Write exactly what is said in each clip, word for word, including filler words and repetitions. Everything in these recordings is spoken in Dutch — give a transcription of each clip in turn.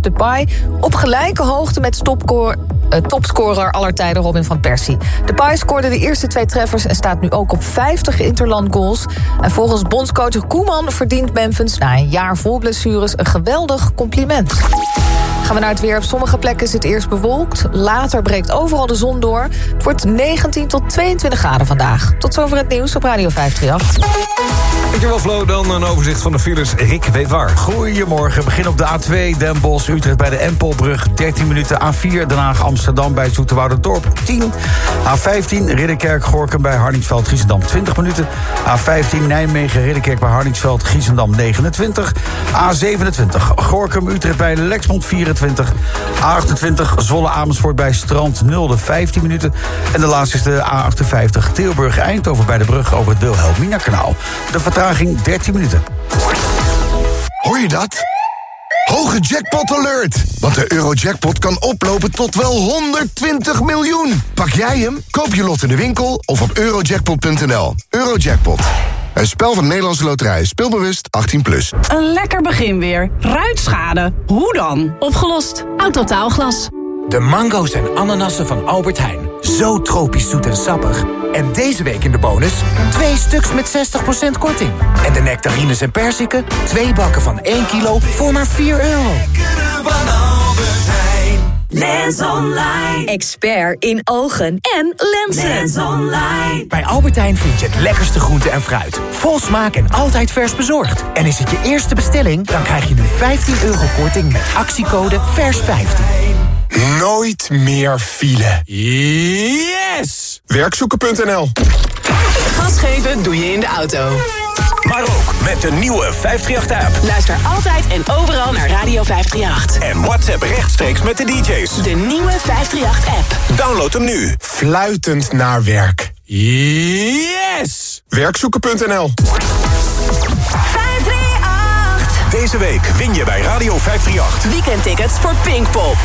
Depay op gelijke hoogte met stopscorer, uh, topscorer aller tijden Robin van Persie. Depay scoorde de eerste twee treffers en staat nu ook op vijftig interlandgoals. En volgens bondscoach Koeman verdient Memphis na een jaar vol blessures een geweldig compliment. Gaan we naar het weer. Op sommige plekken is het eerst bewolkt. Later breekt overal de zon door. Het wordt negentien tot tweeëntwintig graden vandaag. Tot zover het nieuws op Radio vijf drie acht. Dankjewel Flo, dan een overzicht van de files. Rick weet waar. Goedemorgen, begin op de A twee Den Bosch, Utrecht bij de Empelbrug, dertien minuten. A vier Den Haag Amsterdam bij Zoeterwouderdorp, tien. A vijftien Ridderkerk Gorinchem bij Hardingsveld Giessendam, twintig minuten. A vijftien Nijmegen Ridderkerk bij Hardingsveld Giessendam, negenentwintig. A zevenentwintig Gorinchem Utrecht bij Lexmond, vierentwintig. A achtentwintig Zwolle Amersfoort bij Strand Nulde, vijftien minuten. En de laatste is de A achtenvijftig Tilburg Eindhoven bij de brug over het Wilhelmina-kanaal. De vertraging dertien minuten. Hoor je dat? Hoge jackpot alert! Want de Eurojackpot kan oplopen tot wel honderdtwintig miljoen. Pak jij hem? Koop je lot in de winkel of op eurojackpot punt n l. Eurojackpot. Een spel van Nederlandse Loterij. Speelbewust achttien plus. Een lekker begin weer. Ruitschade. Hoe dan? Opgelost. Autotaalglas. De mango's en ananassen van Albert Heijn. Zo tropisch zoet en sappig. En deze week in de bonus twee stuks met zestig procent korting. En de nectarines en perziken, twee bakken van één kilo voor maar vier euro. Van Albert Heijn. Lens Online. Expert in ogen en lenzen. Lens Online. Bij Albert Heijn vind je het lekkerste groente en fruit. Vol smaak en altijd vers bezorgd. En is het je eerste bestelling, dan krijg je nu vijftien euro korting met actiecode vers vijftien. Nooit meer file. Yes! werkzoeken punt n l. Gas geven doe je in de auto. Maar ook met de nieuwe vijf drie acht-app. Luister altijd en overal naar Radio vijf drie acht. En WhatsApp rechtstreeks met de D J's. De nieuwe vijf drie acht-app. Download hem nu. Fluitend naar werk. Yes! werkzoeken punt n l. vijf drie acht. Deze week win je bij Radio vijf drie acht. Weekendtickets voor Pinkpop.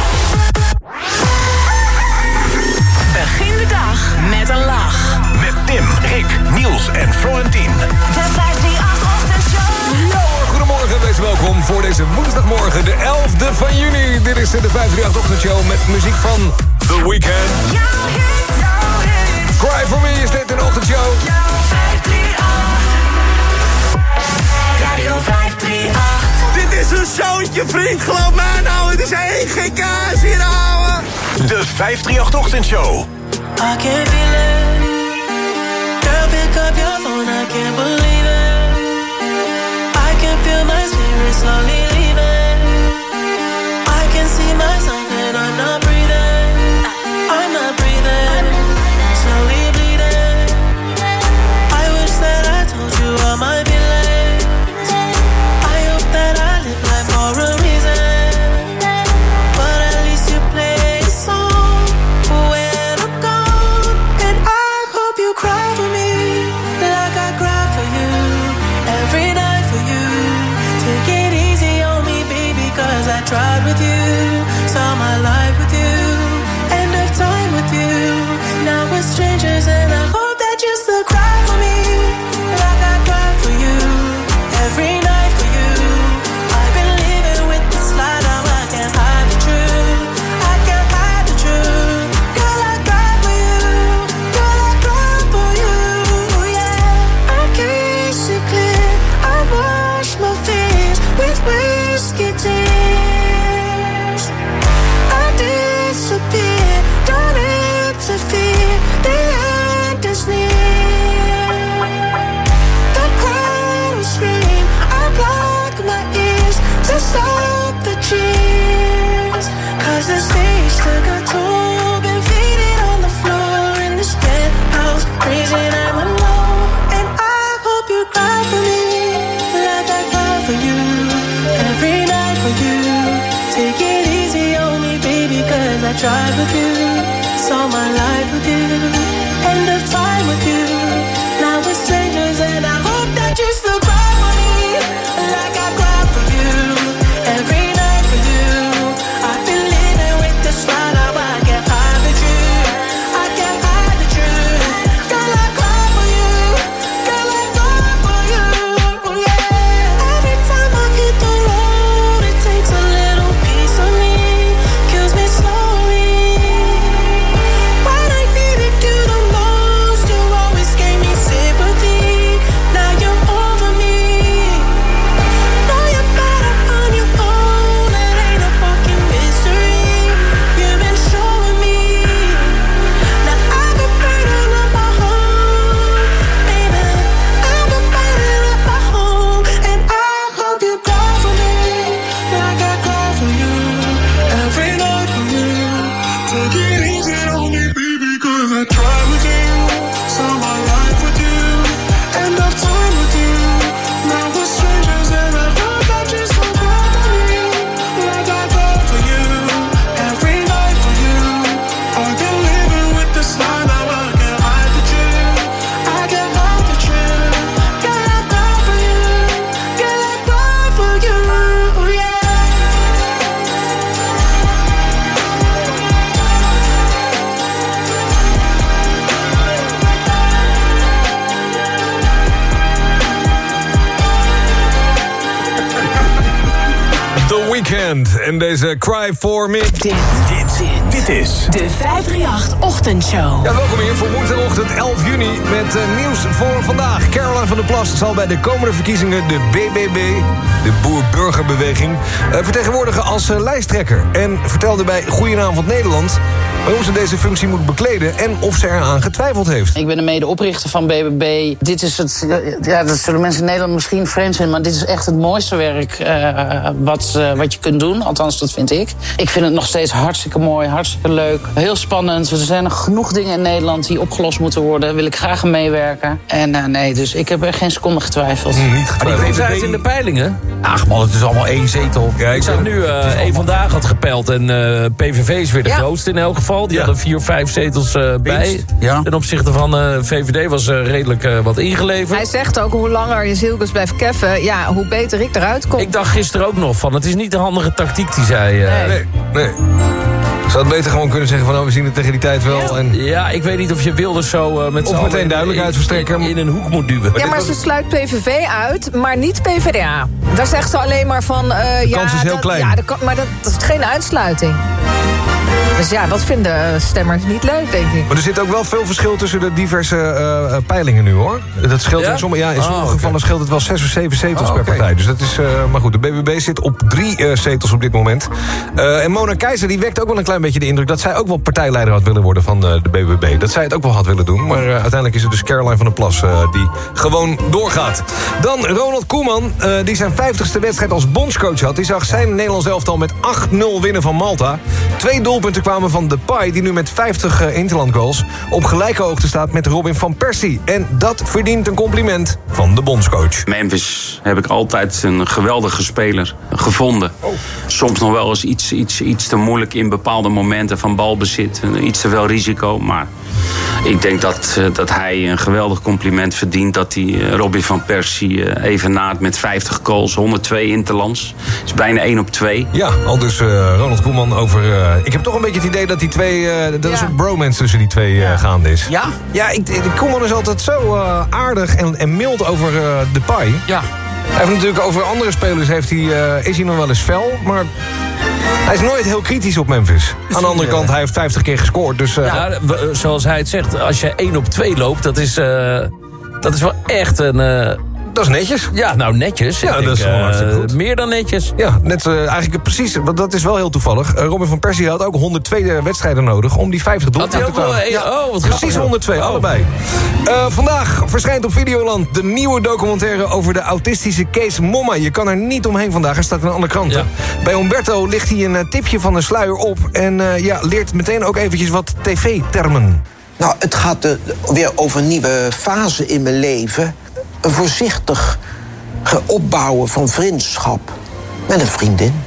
Begin de dag met een lach. Met Tim, Rick, Niels en Florentien. De vijf drie acht-ochtendshow. Ja hoor, goedemorgen, wees welkom voor deze woensdagmorgen, de elfde van juni. Dit is de vijf drie acht-ochtendshow met muziek van The Weeknd. Jouw hit, jouw hit. Cry For Me is dit, een ochtendshow. Jouw vijf drie acht. Radio vijf drie acht. Dit is een showtje, vriend. Geloof mij nou, het is één geen kaas hier, ouwe. De vijf drie acht-ochtendshow. I can feel it. Girl, pick up your phone, I can't believe it. I can feel my spirit slowly leaving. I can see myself and I'm not breathing. I'm not breathing. Slowly bleeding. I wish that I told you all my feelings. I hope that I live life for a reason. But at least you play a song when I'm gone. And I hope you cry for me like I cry for you. Every night for you. Take it easy on me, baby, cause I tried with you. Saw my life with you. End of time with you. Now we're strangers and I hope that you still cry for me like I cry for you. Every night for you. I've been living with this lie, now I can't hide the truth. I can't hide the truth. Girl, I cry for you. Girl, I cry for you. Yeah, I can't see clear. I wash my face with whiskey tears. I disappear, don't interfere. The end is near. The crowd will scream. I block my ears to stop the cheers. Cause the stage took a toll. Been faded on the floor in this penthouse. Crazy and I'm alone. And I hope you cry for me like I cry for you. Every night for you. Take it easy on me, baby, cause I tried with you. Saw my life with you. End of time with you. Now we're strangers and I hope that you still cry for me like I cry for you. Every night for you. I've been living with this lie, now I can't hide the truth. I can't hide the truth. Girl, I cry for you. Girl, I cry for you. Yeah. Every time I hit the road, it takes a little piece Weeknd en deze Cry For Me. Dit, dit, dit, dit is de vijf drie acht Ochtendshow. Ja, welkom hier voor woensdagochtend elf juni met uh, nieuws voor vandaag. Caroline van der Plas zal bij de komende verkiezingen de B B B, de Boer-Burgerbeweging, uh, vertegenwoordigen als uh, lijsttrekker. En vertelde bij Goedenavond Nederland waarom ze deze functie moet bekleden en of ze eraan getwijfeld heeft. Ik ben de medeoprichter van B B B. Dit is het, ja, dat zullen mensen in Nederland misschien vreemd vinden, maar dit is echt het mooiste werk uh, wat, uh, wat je kunt doen. Althans, dat vind ik. Ik vind het nog steeds hartstikke mooi, hartstikke leuk. Heel spannend. Er zijn nog genoeg dingen in Nederland die opgelost moeten worden. Daar wil ik graag aan meewerken. En uh, nee, dus ik heb er geen seconde getwijfeld. Mm, niet getwijfeld. Hoe zijn het in de peilingen? Ach man, het is allemaal één zetel. Ja, ik zag nu, uh, één vandaag had gepeld en uh, P V V is weer de ja. grootste in elk geval. Die ja. hadden vier, vijf zetels uh, bij. Ja. Ten opzichte van uh, V V D was uh, redelijk uh, wat ingeleverd. Hij zegt ook, hoe langer je zielkens blijft keffen, ja, hoe beter ik eruit kom. Ik dacht gisteren ook nog van, het is niet de handige tactiek die zij... Uh, nee, nee. nee. Zou het beter gewoon kunnen zeggen van, oh, we zien het tegen die tijd wel. Ja, en... ja ik weet niet of je Wilders zo uh, met of meteen duidelijkheid verstrekken. In, in een hoek moet duwen. Ja, maar ze sluit P V V uit, maar niet P V D A. Daar zegt ze alleen maar van... Uh, de ja, kans is heel dat, klein. Ja, de, maar dat, dat is geen uitsluiting. Dus ja, dat vinden stemmers niet leuk, denk ik. Maar er zit ook wel veel verschil tussen de diverse uh, peilingen nu, hoor. Dat scheelt ja? in sommige, ja, in sommige oh, okay. gevallen scheelt het wel zes of zeven zetels oh, per okay. partij. Dus dat is, uh, maar goed, de B B B zit op drie uh, zetels op dit moment. Uh, en Mona Keizer, die wekt ook wel een klein beetje de indruk dat zij ook wel partijleider had willen worden van uh, de B B B. Dat zij het ook wel had willen doen. Maar uh, uiteindelijk is het dus Caroline van der Plas uh, die gewoon doorgaat. Dan Ronald Koeman, uh, die zijn vijftigste wedstrijd als bondscoach had. Die zag zijn Nederlands elftal met acht nul winnen van Malta. Twee doelpunten kwamen van Depay, die nu met vijftig uh, interlandgoals op gelijke hoogte staat met Robin van Persie. En dat verdient een compliment van de bondscoach. Memphis heb ik altijd een geweldige speler gevonden. Oh. Soms nog wel eens iets, iets, iets te moeilijk in bepaalde momenten van balbezit. Iets te veel risico, maar ik denk dat, uh, dat hij een geweldig compliment verdient. Dat hij uh, Robin van Persie uh, evenaart met vijftig goals, honderdtwee interlands. Is bijna één op twee. Ja, al dus uh, Ronald Koeman over... Uh, ik heb toch een beetje het idee dat die twee... Uh, dat ja. is een bromance tussen die twee uh, ja. gaande is. Ja? Ja, ik, ik, Koeman is altijd zo uh, aardig en, en mild over uh, Depay. Ja. Hij heeft natuurlijk over andere spelers heeft hij, uh, is hij nog wel eens fel, maar... Hij is nooit heel kritisch op Memphis. Aan de andere kant, hij heeft vijftig keer gescoord. Dus, uh... ja, zoals hij het zegt, als je één op twee loopt, dat is, uh, dat is wel echt een... Uh... Dat is netjes. Ja, nou netjes. Ja, denk, dat is wel hartstikke goed. Uh, meer dan netjes. Ja, net uh, eigenlijk precies. Want dat is wel heel toevallig. Uh, Robin van Persie had ook honderdtwee wedstrijden nodig om die vijftig doelpunten te komen. Wel, ja, oh, wat precies honderdtwee, oh. allebei. Uh, vandaag verschijnt op Videoland de nieuwe documentaire over de autistische Kees Momma. Je kan er niet omheen vandaag. Hij staat in andere kranten. Ja. Bij Humberto ligt hij een uh, tipje van de sluier op. En uh, ja, leert meteen ook eventjes wat tv-termen. Nou, het gaat uh, weer over een nieuwe fase in mijn leven. Een voorzichtig opbouwen van vriendschap met een vriendin.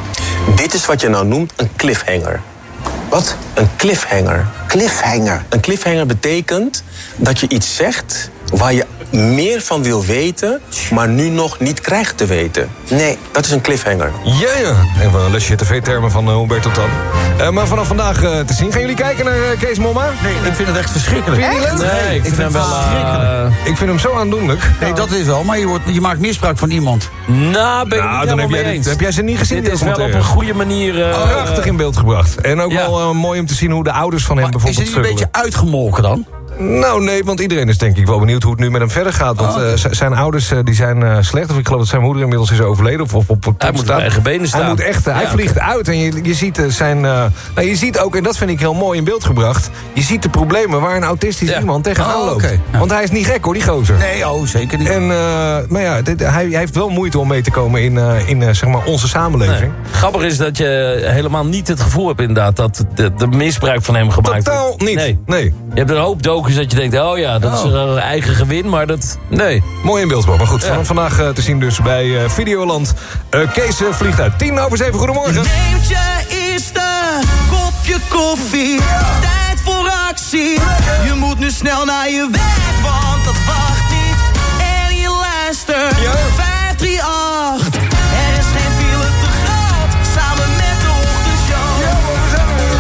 Dit is wat je nou noemt een cliffhanger. Wat? Een cliffhanger. Cliffhanger? Een cliffhanger betekent dat je iets zegt waar je meer van wil weten, maar nu nog niet krijgt te weten. Nee. Dat is een cliffhanger. Ja, ja. Even een lesje tv-termen van uh, Humberto Tan. Uh, maar vanaf vandaag uh, te zien. Gaan jullie kijken naar uh, Kees Momma? Nee, ik vind het echt verschrikkelijk. Vind je echt? niet leuk? Nee, ik, ik vind hem wel... Uh, ik vind hem zo aandoenlijk. Nee, dat is wel, maar je, wordt, je maakt misbruik van iemand. Nou, ben ik nou, niet dan heb mee jij, eens. Heb jij ze niet gezien? Dit is wel op een goede manier... Uh, oh, prachtig in beeld gebracht. En ook ja. wel uh, mooi om te zien hoe de ouders van hem maar bijvoorbeeld is het een beetje uitgemolken dan? Nou, nee, want iedereen is denk ik wel benieuwd hoe het nu met hem verder gaat. Want oh, okay. uh, zijn ouders uh, die zijn uh, slecht. Of ik geloof dat zijn moeder inmiddels is overleden. Of, of op, op hij moet op eigen benen staan. Hij, moet echt, uh, ja, hij vliegt okay. uit. En je, je ziet uh, zijn... Uh, nou, je ziet ook, en dat vind ik heel mooi in beeld gebracht... je ziet de problemen waar een autistisch ja. iemand tegenaan oh, loopt. Okay. Ja. Want hij is niet gek hoor, die gozer. Nee, oh, zeker niet. En, uh, maar ja, dit, hij, hij heeft wel moeite om mee te komen in, uh, in uh, zeg maar onze samenleving. Nee. Grappig is dat je helemaal niet het gevoel hebt inderdaad... dat de, de misbruik van hem gemaakt Totaal wordt. niet, nee. nee. Je hebt een hoop docus dat je denkt, oh ja, dat oh. is een eigen gewin, maar dat... Nee. Mooi in beeld, maar goed. Ja. Vandaag uh, te zien dus bij uh, Videoland. Uh, Kees uh, vliegt uit. Tien over zeven, goedemorgen. Neemt je eerste kopje koffie. Tijd voor actie. Je moet nu snel naar je werk, want dat wacht niet. En je luistert. Ja. vijf drie acht. Er is geen file te groot. Samen met de ochtendshow. Ja, maar we zijn er.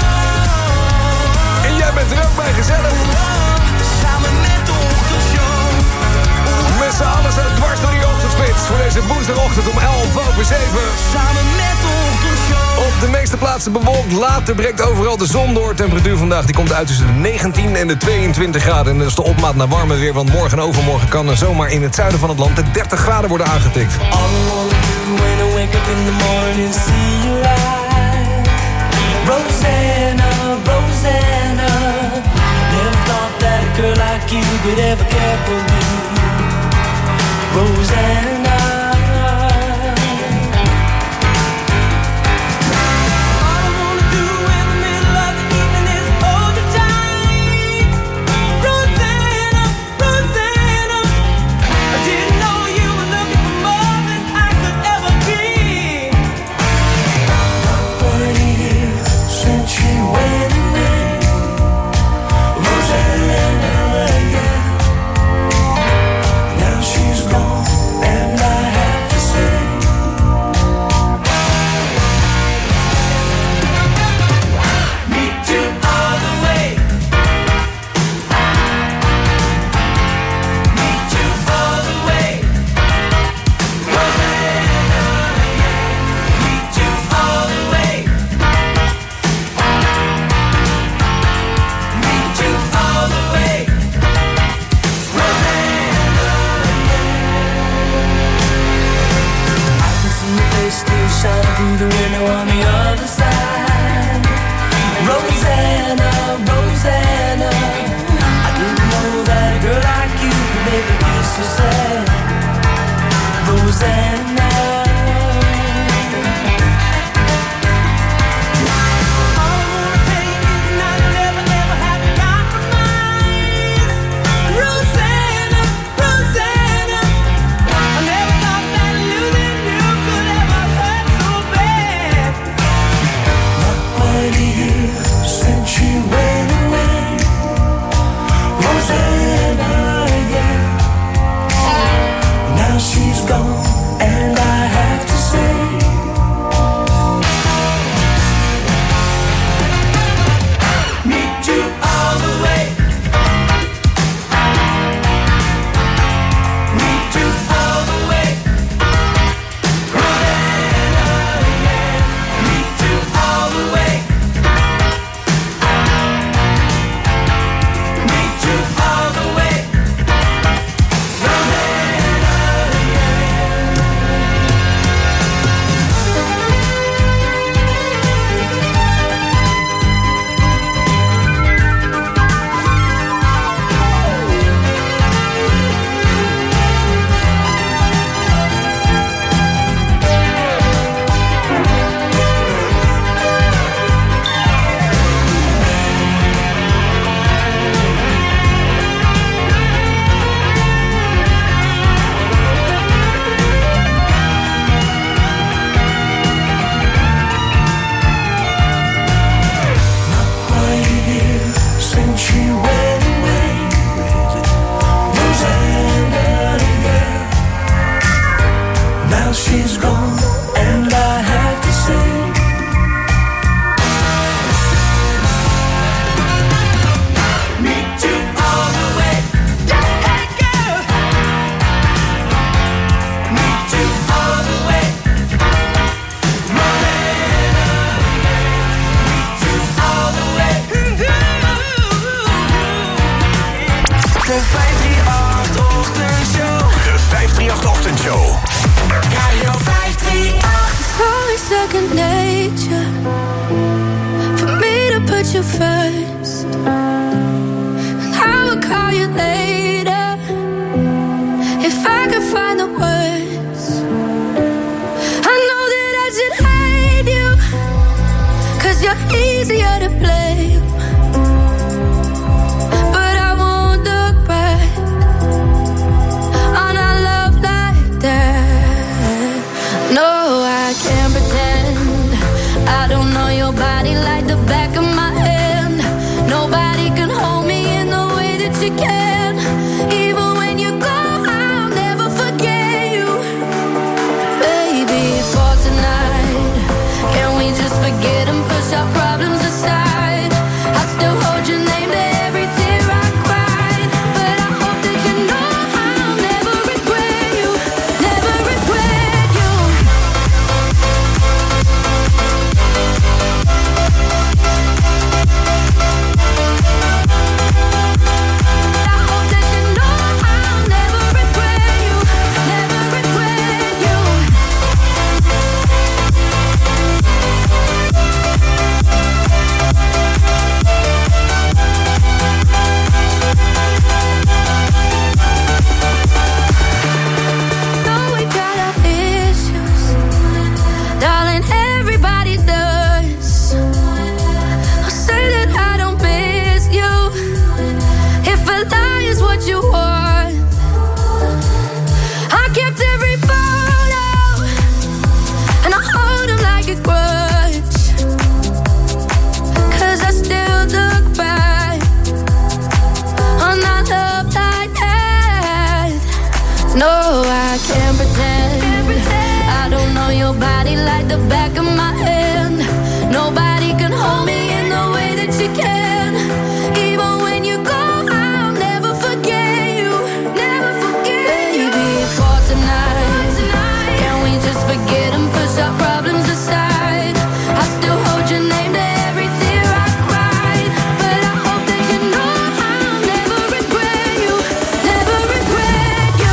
En jij bent er ook bij, gezellig. Met z'n allen zijn dwars door die ochtendspits. Voor deze woensdagochtend om elf over zeven. Samen met meeste plaatsen bewolkt. Later breekt overal de zon door. Temperatuur vandaag die komt uit tussen de negentien en de tweeëntwintig graden. En dat is de opmaat naar warmer weer. Want morgen en overmorgen kan er zomaar in het zuiden van het land de dertig graden worden aangetikt. All I wanna do when I wake up in the morning, see you light. Rosanna, Rosanna. Never thought that a girl like you could ever care for me. Rosanna. what you want. I kept every photo, and I hold them like a grudge. Cause I still look back on that love like that. No, I can't pretend. I don't know your body like the back of my hand. Nobody can hold me in the way that you can. Even when you go, I'll never forget you. Never forget you. Baby, for tonight, can we just forget and push our problems aside? I still hold your name to every tear I cried. But I hope that you know I'll never regret you. Never regret you.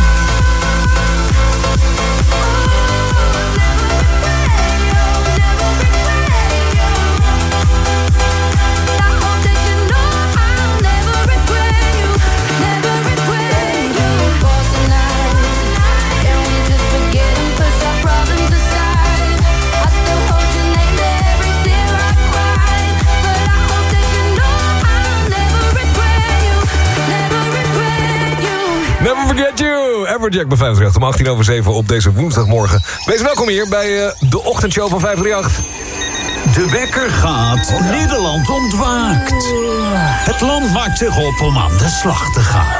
Never forget you. Everjack bij vijfendertig om achttien over zeven op deze woensdagmorgen. Wees welkom hier bij uh, de ochtendshow van vijfendertig. De wekker gaat, Nederland ontwaakt. Het land maakt zich op om aan de slag te gaan.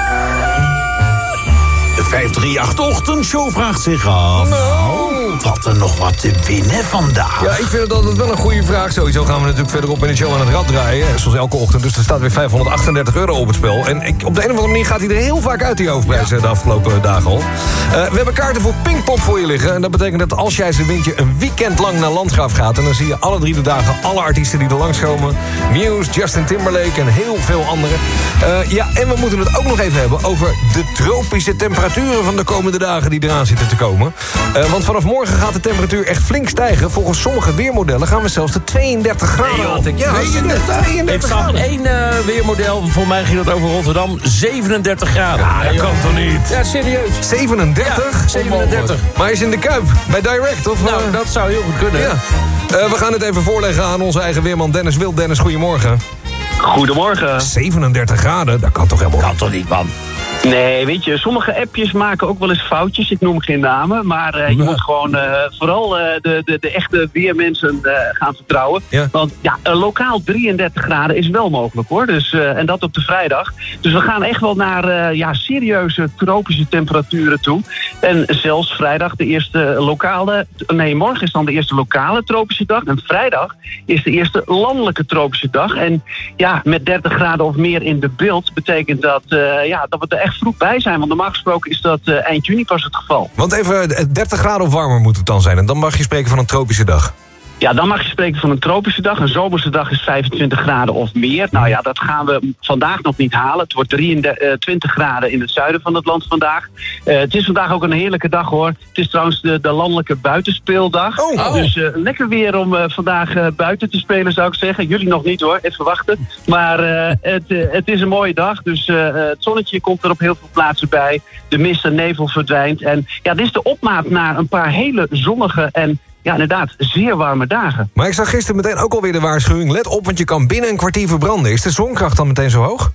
De vijfhonderdachttien-ochtendshow vraagt zich af... Nou, wat er nog wat te winnen vandaag? Ja, ik vind het altijd wel een goede vraag. Sowieso gaan we natuurlijk verderop in de show aan het rad draaien. Zoals elke ochtend. Dus er staat weer vijfhonderdachtendertig euro op het spel. En ik, op de een of andere manier gaat hij er heel vaak uit, die hoofdprijs, ja. de afgelopen dagen al. Uh, we hebben kaarten voor Pinkpop voor je liggen. En dat betekent dat als jij ze wint, je een weekend lang naar Landgraaf gaat. En dan zie je alle drie de dagen alle artiesten die er langskomen. Muse, Justin Timberlake en heel veel anderen. Uh, ja, en we moeten het ook nog even hebben over de tropische temperaturen van de komende dagen die eraan zitten te komen. Uh, want vanaf morgen gaat de temperatuur echt flink stijgen. Volgens sommige weermodellen gaan we zelfs de tweeëndertig graden. Nee, joh, ik, ja, tweeëndertig, tweeëndertig ik zag één uh, weermodel, voor mij ging het over Rotterdam, zevenendertig graden. Ja, dat nee, kan joh. toch niet? Ja, serieus. zevenendertig? Ja, zevenendertig. Maar is in de Kuip, bij Direct? Of, nou, uh... dat zou heel goed kunnen. Ja. Uh, we gaan het even voorleggen aan onze eigen weerman Dennis Wild. Dennis, goedemorgen. Goedemorgen. zevenendertig graden, dat kan toch helemaal kan toch niet, man? Nee, weet je, sommige appjes maken ook wel eens foutjes. Ik noem geen namen, maar uh, je ja. moet gewoon uh, vooral uh, de, de, de echte weermensen uh, gaan vertrouwen. Ja. Want ja, uh, lokaal drieëndertig graden is wel mogelijk, hoor. Dus, uh, en dat op de vrijdag. Dus we gaan echt wel naar uh, ja, serieuze tropische temperaturen toe. En zelfs vrijdag de eerste lokale... Nee, morgen is dan de eerste lokale tropische dag. En vrijdag is de eerste landelijke tropische dag. En ja, met dertig graden of meer in de beeld betekent dat, uh, ja, dat we er echt vroeg bij zijn. Want normaal gesproken is dat uh, eind juni pas het geval. Want even, dertig graden of warmer moet het dan zijn. En dan mag je spreken van een tropische dag. Ja, dan mag je spreken van een tropische dag. Een zomerse dag is vijfentwintig graden of meer. Nou ja, dat gaan we vandaag nog niet halen. Het wordt drieëntwintig graden in het zuiden van het land vandaag. Uh, het is vandaag ook een heerlijke dag, hoor. Het is trouwens de, de landelijke buitenspeeldag. Oh. Dus uh, lekker weer om uh, vandaag uh, buiten te spelen, zou ik zeggen. Jullie nog niet, hoor. Even wachten. Maar uh, het, uh, het is een mooie dag. Dus uh, het zonnetje komt er op heel veel plaatsen bij. De mist en nevel verdwijnt. En ja, dit is de opmaat naar een paar hele zonnige en... ja, inderdaad, zeer warme dagen. Maar ik zag gisteren meteen ook alweer de waarschuwing. Let op, want je kan binnen een kwartier verbranden. Is de zonkracht dan meteen zo hoog?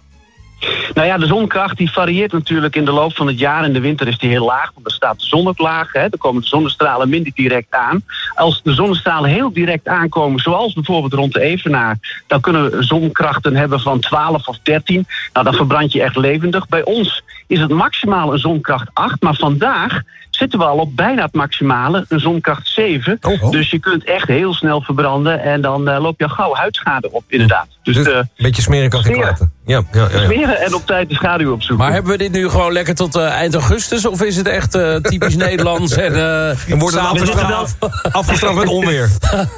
Nou ja, de zonkracht die varieert natuurlijk in de loop van het jaar. In de winter is die heel laag, want er staat de zon ook laag. Hè. Er komen de zonnestralen minder direct aan. Als de zonnestralen heel direct aankomen, zoals bijvoorbeeld rond de Evenaar... dan kunnen we zonkrachten hebben van twaalf of dertien. Nou, dan verbrand je echt levendig. Bij ons is het maximaal een zonkracht acht, maar vandaag... zitten we al op bijna het maximale, een zonkracht zeven. Oh, oh. Dus je kunt echt heel snel verbranden... en dan uh, loop je al gauw huidschade op, inderdaad. Dus, dus uh, een beetje smeren kan geen kwaad. Ja, ja, ja, ja. Smeren en op tijd de schaduw opzoeken. Maar hebben we dit nu gewoon lekker tot uh, eind augustus... of is het echt uh, typisch Nederlands en... Uh, en wordt het afgestraft, afgestraft met onweer?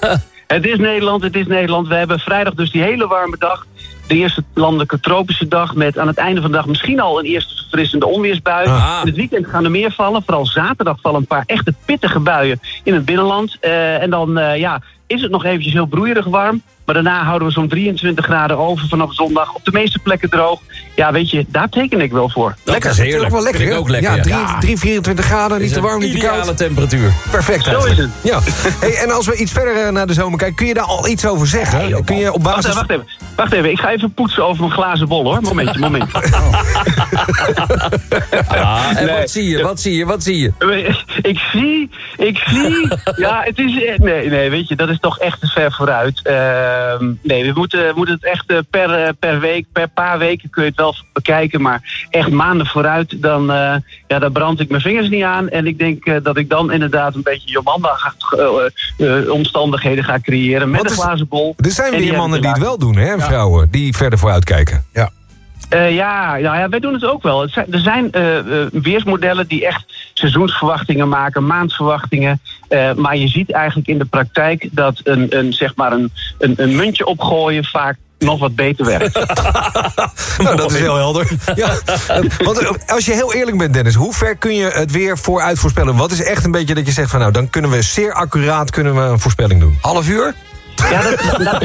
Het is Nederland, het is Nederland. We hebben vrijdag dus die hele warme dag... de eerste landelijke tropische dag... met aan het einde van de dag misschien al een eerste verfrissende onweersbui. Ah. In het weekend gaan er meer vallen. Vooral zaterdag vallen een paar echte pittige buien in het binnenland. Uh, en dan, uh, ja... is het nog eventjes heel broeierig warm. Maar daarna houden we zo'n drieëntwintig graden over vanaf zondag. Op de meeste plekken droog. Ja, weet je, daar teken ik wel voor. Dat lekker. Is heerlijk. Dat is wel lekker, vind ik ook lekker. Ja, ja. drie, vierentwintig graden, niet te warm, niet te koud. Ideale temperatuur. Perfect. Zo is het. Ja. Hey, en als we iets verder naar de zomer kijken, kun je daar al iets over zeggen? Hey, kun je op basis... Wacht even, wacht even. Wacht even, ik ga even poetsen over mijn glazen bol, hoor. Momentje, moment. Oh. Ah, en nee. wat zie je, wat zie je, wat zie je? Ik zie, ik zie... Ja, het is... Nee, nee, weet je, dat is toch echt te ver vooruit. Uh, nee, we moeten, moeten het echt per, per week, per paar weken kun je het wel bekijken. Maar echt maanden vooruit, dan, uh, ja, dan brand ik mijn vingers niet aan. En ik denk uh, dat ik dan inderdaad een beetje Jomanda-achtige uh, uh, omstandigheden ga creëren. Met een glazen bol. Er zijn weer mannen die het wel doen, hè? En ja. vrouwen die verder vooruit kijken. Ja. Uh, ja, nou ja, wij doen het ook wel. Het zijn, er zijn uh, uh, weersmodellen die echt seizoensverwachtingen maken, maandverwachtingen. Uh, maar je ziet eigenlijk in de praktijk dat een, een, zeg maar een, een, een muntje opgooien vaak nog wat beter werkt. Nou, dat is heel helder. Ja. Want als je heel eerlijk bent, Dennis, hoe ver kun je het weer vooruit voorspellen? Wat is echt een beetje dat je zegt van nou, dan kunnen we zeer accuraat kunnen we een voorspelling doen? Half uur? Ja, dat, dat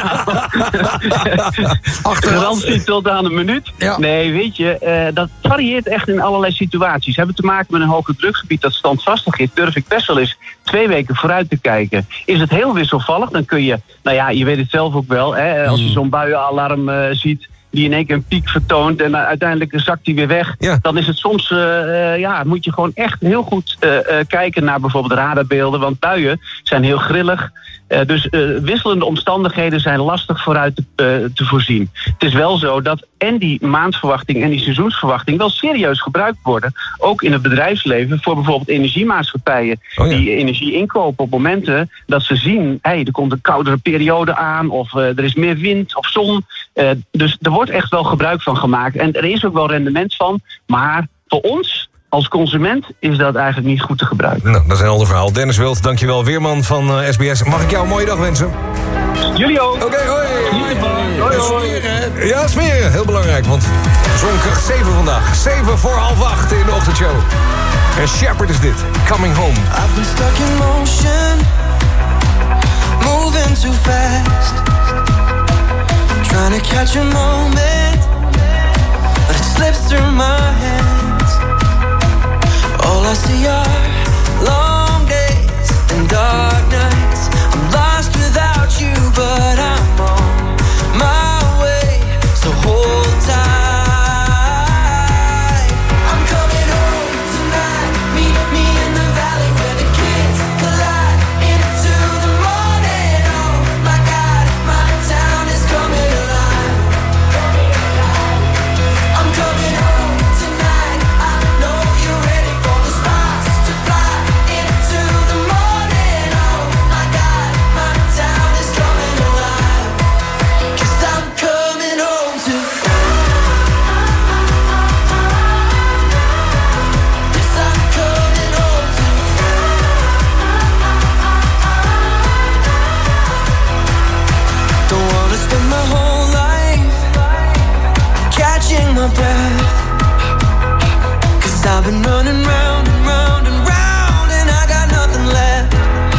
Garantie tot aan een minuut. Ja. Nee, weet je, uh, dat varieert echt in allerlei situaties. Hebben te maken met een hoge drukgebied dat standvastig is, durf ik best wel eens twee weken vooruit te kijken. Is het heel wisselvallig, dan kun je, nou ja, je weet het zelf ook wel, hè, als je zo'n buienalarm uh, ziet die in één keer een piek vertoont en uh, uiteindelijk zakt die weer weg. Ja. Dan is het soms, uh, uh, ja, moet je gewoon echt heel goed uh, uh, kijken naar bijvoorbeeld radarbeelden, want buien zijn heel grillig. Uh, dus uh, wisselende omstandigheden zijn lastig vooruit te, uh, te voorzien. Het is wel zo dat en die maandverwachting en die seizoensverwachting wel serieus gebruikt worden. Ook in het bedrijfsleven voor bijvoorbeeld energiemaatschappijen. Oh ja. Die energie inkopen op momenten dat ze zien, hey, er komt een koudere periode aan of uh, er is meer wind of zon. Uh, dus er wordt echt wel gebruik van gemaakt. En er is ook wel rendement van. Maar voor ons als consument is dat eigenlijk niet goed te gebruiken. Nou, dat is een helder verhaal. Dennis Wild, dankjewel. Weerman van uh, S B S. Mag ik jou een mooie dag wensen? Jullie ook. Oké, okay, hoi. Hoi, hoi. Ja, smeren. Heel belangrijk, want zonkracht zeven vandaag. zeven voor half acht in de ochtendshow. En Shepherd is dit. Coming Home. I've been stuck in motion. Moving too fast. Trying to catch a moment. But it slips through my hands. All I see are long days and dark nights. I'm lost without you, but I'm on my way. So hold tight. I'm coming home tonight. Meet me in the valley where the kids collide into the morning. Oh my God, my town is coming alive. I'm coming home tonight. I know you're ready for the stars to fly into the morning. Oh my God, my town is coming alive. 'Cause I'm coming home to. Yes, I'm coming home to. Don't wanna spend my whole life catching my breath. 'Cause I've been running round and round and round and I got nothing left.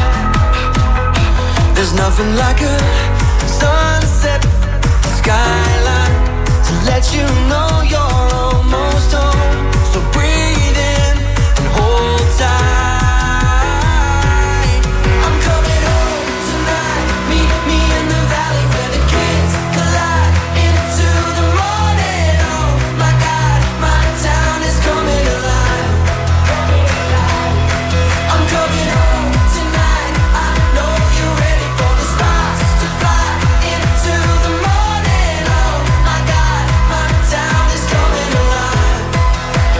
There's nothing like a sunset skyline to let you know you're almost home. So breathe in and hold tight. I'm coming home tonight. Meet me in the valley where the kids collide into the morning. Oh my God, my town is coming alive. I'm coming home tonight. I know you're ready for the stars to fly into the morning. Oh my God, my town is coming alive.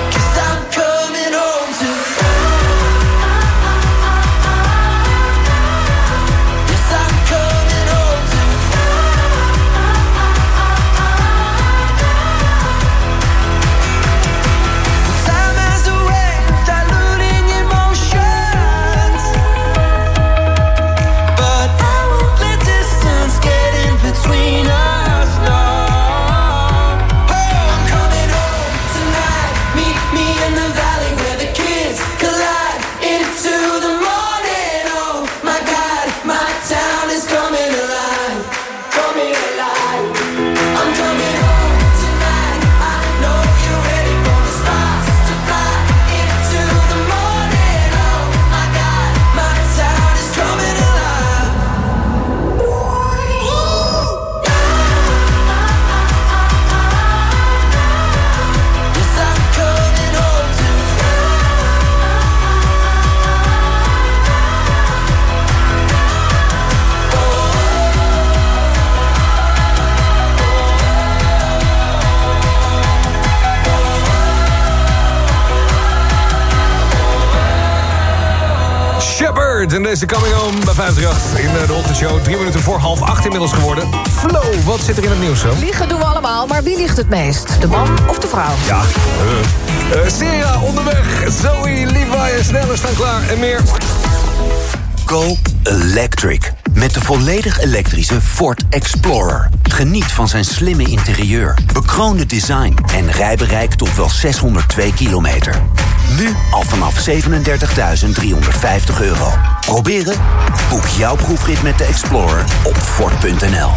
Band en deze Coming Home bij vijf drie acht in de ochtendshow. Drie minuten voor half acht inmiddels geworden. Flo, wat zit er in het nieuws zo? Liegen doen we allemaal, maar wie liegt het meest? De man of de vrouw? Ja, uh. uh, Sera onderweg. Zoe, Levi en Sneller staan klaar en meer. Go Electric. Met de volledig elektrische Ford Explorer. Geniet van zijn slimme interieur, bekroonde design en rijbereik tot wel zeshonderdtwee kilometer. Nu al vanaf zevenendertigduizend driehonderdvijftig euro. Proberen? Boek jouw proefrit met de Explorer op Ford punt n l.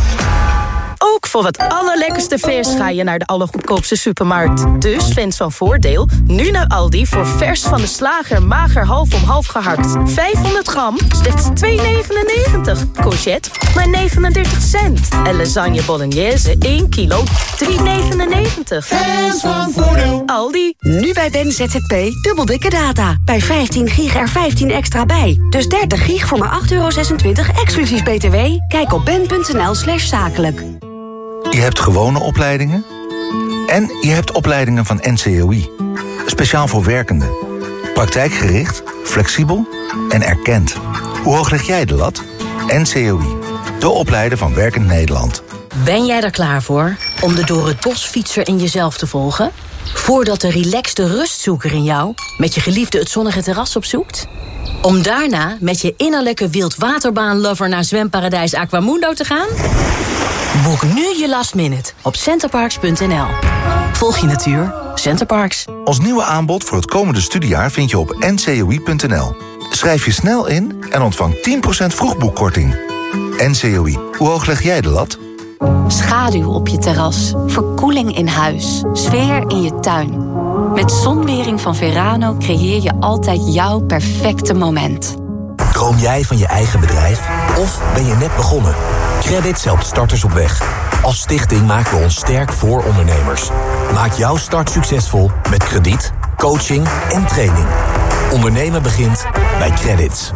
Ook voor het allerlekkerste vers ga je naar de allergoedkoopste supermarkt. Dus Fans van Voordeel, nu naar Aldi voor vers van de slager mager half om half gehakt. vijfhonderd gram, slechts twee negenennegentig. Courgette, maar negenendertig cent. En lasagne bolognese, één kilo, drie negenennegentig. Fans van Voordeel. Aldi. Nu bij Ben Z Z P, dubbel dikke data. Bij vijftien gig er vijftien extra bij. Dus dertig gig voor maar acht euro zesentwintig, exclusief B T W. Kijk op ben punt n l slash zakelijk. Je hebt gewone opleidingen en je hebt opleidingen van N C O I. Speciaal voor werkenden. Praktijkgericht, flexibel en erkend. Hoe hoog leg jij de lat? N C O I. De opleider van Werkend Nederland. Ben jij er klaar voor om de door het bos fietser in jezelf te volgen? Voordat de relaxte rustzoeker in jou met je geliefde het zonnige terras opzoekt? Om daarna met je innerlijke wildwaterbaan-lover naar zwemparadijs Aquamundo te gaan? Boek nu je last minute op centerparks punt n l. Volg je natuur, Centerparks. Ons nieuwe aanbod voor het komende studiejaar vind je op n c o i punt n l. Schrijf je snel in en ontvang tien procent vroegboekkorting. N C O I, hoe hoog leg jij de lat? Schaduw op je terras, verkoeling in huis, sfeer in je tuin. Met Zonwering van Verano creëer je altijd jouw perfecte moment. Droom jij van je eigen bedrijf? Of ben je net begonnen? Credits helpt starters op weg. Als stichting maken we ons sterk voor ondernemers. Maak jouw start succesvol met krediet, coaching en training. Ondernemen begint bij Credits.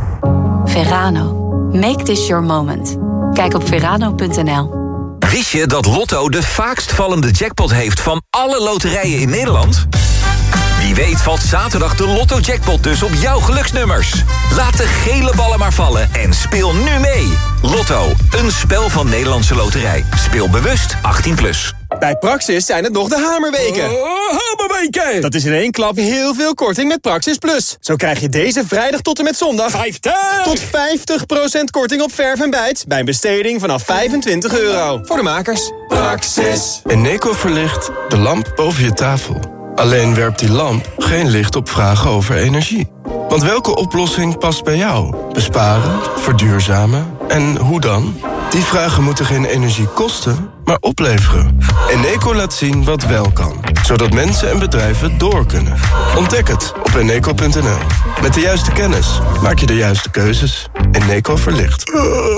Verano. Make this your moment. Kijk op verano punt n l. Wist je dat Lotto de vaakst vallende jackpot heeft van alle loterijen in Nederland? Wie weet valt zaterdag de Lotto-jackpot dus op jouw geluksnummers. Laat de gele ballen maar vallen en speel nu mee. Lotto, een spel van Nederlandse Loterij. Speel bewust achttien plus. Bij Praxis zijn het nog de hamerweken. Uh, hamerweken! Dat is in één klap heel veel korting met Praxis Plus. Zo krijg je deze vrijdag tot en met zondag vijftig tot vijftig procent korting op verf en bijt bij een besteding vanaf vijfentwintig euro. Voor de makers. Praxis. Eneco verlicht de lamp boven je tafel. Alleen werpt die lamp geen licht op vragen over energie. Want welke oplossing past bij jou? Besparen, verduurzamen en hoe dan? Die vragen moeten geen energie kosten, maar opleveren. Eneco laat zien wat wel kan, zodat mensen en bedrijven door kunnen. Ontdek het op eneco punt n l. Met de juiste kennis maak je de juiste keuzes. Eneco verlicht.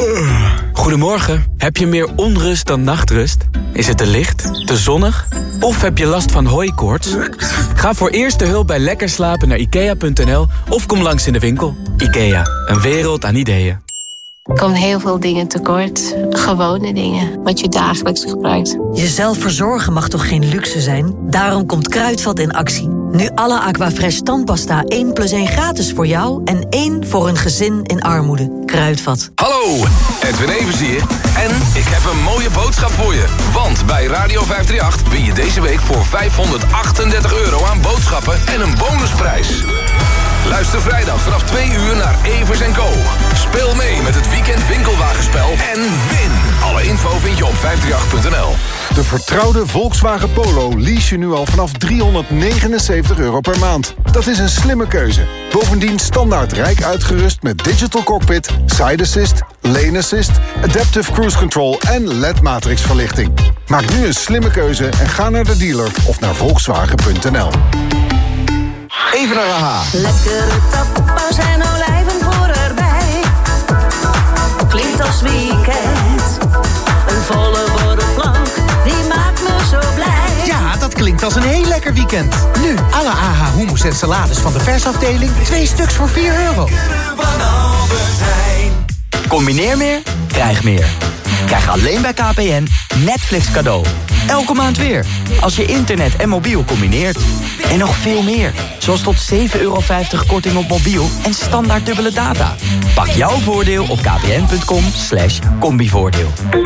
Goedemorgen. Heb je meer onrust dan nachtrust? Is het te licht, te zonnig? Of heb je last van hooikoorts? Ga voor eerste hulp bij Lekker Slapen naar ikea punt n l of kom langs in de winkel. Ikea, een wereld aan ideeën. Er komen heel veel dingen tekort. Gewone dingen, wat je dagelijks gebruikt. Jezelf verzorgen mag toch geen luxe zijn? Daarom komt Kruidvat in actie. Nu alle Aquafresh tandpasta één plus één gratis voor jou... en één voor een gezin in armoede. Kruidvat. Hallo, Edwin Evers hier. En ik heb een mooie boodschap voor je. Want bij Radio vijf drie acht win je deze week voor vijfhonderdachtendertig euro aan boodschappen... en een bonusprijs. Luister vrijdag vanaf twee uur naar Evers en Co. Speel mee met het weekend winkelwagenspel en win. Alle info vind je op vijf drie acht punt n l. De vertrouwde Volkswagen Polo lease je nu al vanaf driehonderdnegenenzeventig euro per maand. Dat is een slimme keuze. Bovendien standaard rijk uitgerust met digital cockpit, side assist, lane assist, adaptive cruise control en L E D-matrix verlichting. Maak nu een slimme keuze en ga naar de dealer of naar volkswagen punt n l. Even naar A H. Lekkere tapas en olijven voor erbij. Klinkt als weekend. Een volle borrelplank, die maakt me zo blij. Ja, dat klinkt als een heel lekker weekend. Nu alle A H hummus en salades van de versafdeling. Twee stuks voor vier euro. Van Albert Heijn. Combineer meer, krijg meer. Krijg alleen bij K P N Netflix cadeau. Elke maand weer, als je internet en mobiel combineert. En nog veel meer, zoals tot zeven euro vijftig korting op mobiel en standaard dubbele data. Pak jouw voordeel op kpn.com slash combivoordeel.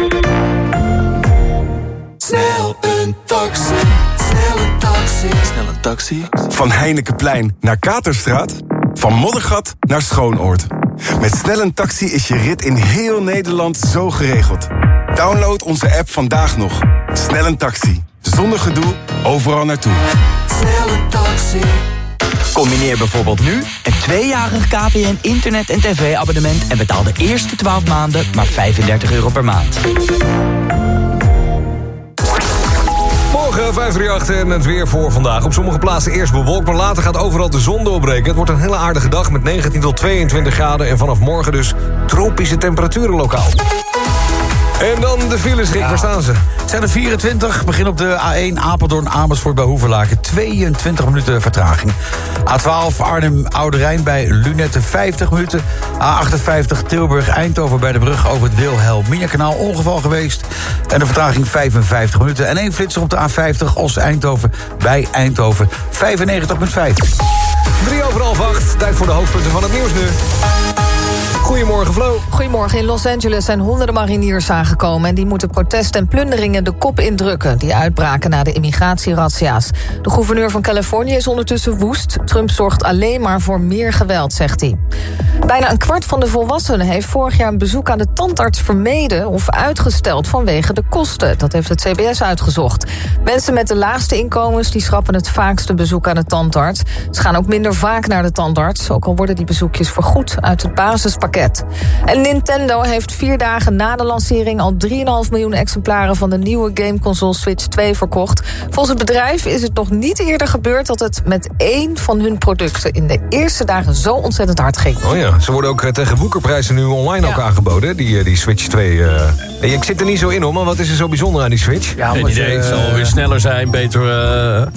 Snel een taxi, snel een taxi. Snel een taxi. Van Heinekenplein naar Katerstraat. Van Moddergat naar Schoonoord. Met Snel een taxi is je rit in heel Nederland zo geregeld. Download onze app vandaag nog. Snel een taxi. Zonder gedoe, overal naartoe. Snel een taxi. Combineer bijvoorbeeld nu een tweejarig K P N internet- en tv-abonnement... en betaal de eerste twaalf maanden maar vijfendertig euro per maand. Morgen vijf drie acht en het weer voor vandaag. Op sommige plaatsen eerst bewolkt, maar later gaat overal de zon doorbreken. Het wordt een hele aardige dag met negentien tot tweeëntwintig graden... en vanaf morgen dus tropische temperaturen lokaal. En dan de files, Rick, ja. Waar staan ze? Het zijn er vierentwintig, begin op de A één Apeldoorn Amersfoort bij Hoevelaken. tweeëntwintig minuten vertraging. A twaalf Arnhem Oude Rijn bij Lunetten vijftig minuten. A achtenvijftig Tilburg Eindhoven bij de brug over het Wilhelminakanaal. Ongeval geweest. En de vertraging vijfenvijftig minuten. En één flitser op de A vijftig Os Eindhoven bij Eindhoven vijfennegentig komma vijf. Drie over half acht, tijd voor de hoofdpunten van het nieuws nu. Goedemorgen, Flo. Goedemorgen. In Los Angeles zijn honderden mariniers aangekomen... en die moeten protest en plunderingen de kop indrukken... die uitbraken na de immigratierazzia's. De gouverneur van Californië is ondertussen woest. Trump zorgt alleen maar voor meer geweld, zegt hij. Bijna een kwart van de volwassenen heeft vorig jaar een bezoek aan de tandarts vermeden... of uitgesteld vanwege de kosten. Dat heeft het C B S uitgezocht. Mensen met de laagste inkomens die schrappen het vaakste bezoek aan de tandarts. Ze gaan ook minder vaak naar de tandarts... ook al worden die bezoekjes vergoed uit het basispakket. En Nintendo heeft vier dagen na de lancering... al drie komma vijf miljoen exemplaren van de nieuwe gameconsole Switch twee verkocht. Volgens het bedrijf is het nog niet eerder gebeurd... dat het met één van hun producten in de eerste dagen zo ontzettend hard ging. Oh ja, ze worden ook tegen boekerprijzen nu online ja. ook aangeboden, die, die Switch twee. Uh... Hey, ik zit er niet zo in hoor, maar wat is er zo bijzonder aan die Switch? Ja, geen idee, het zal weer sneller zijn, beter... Uh...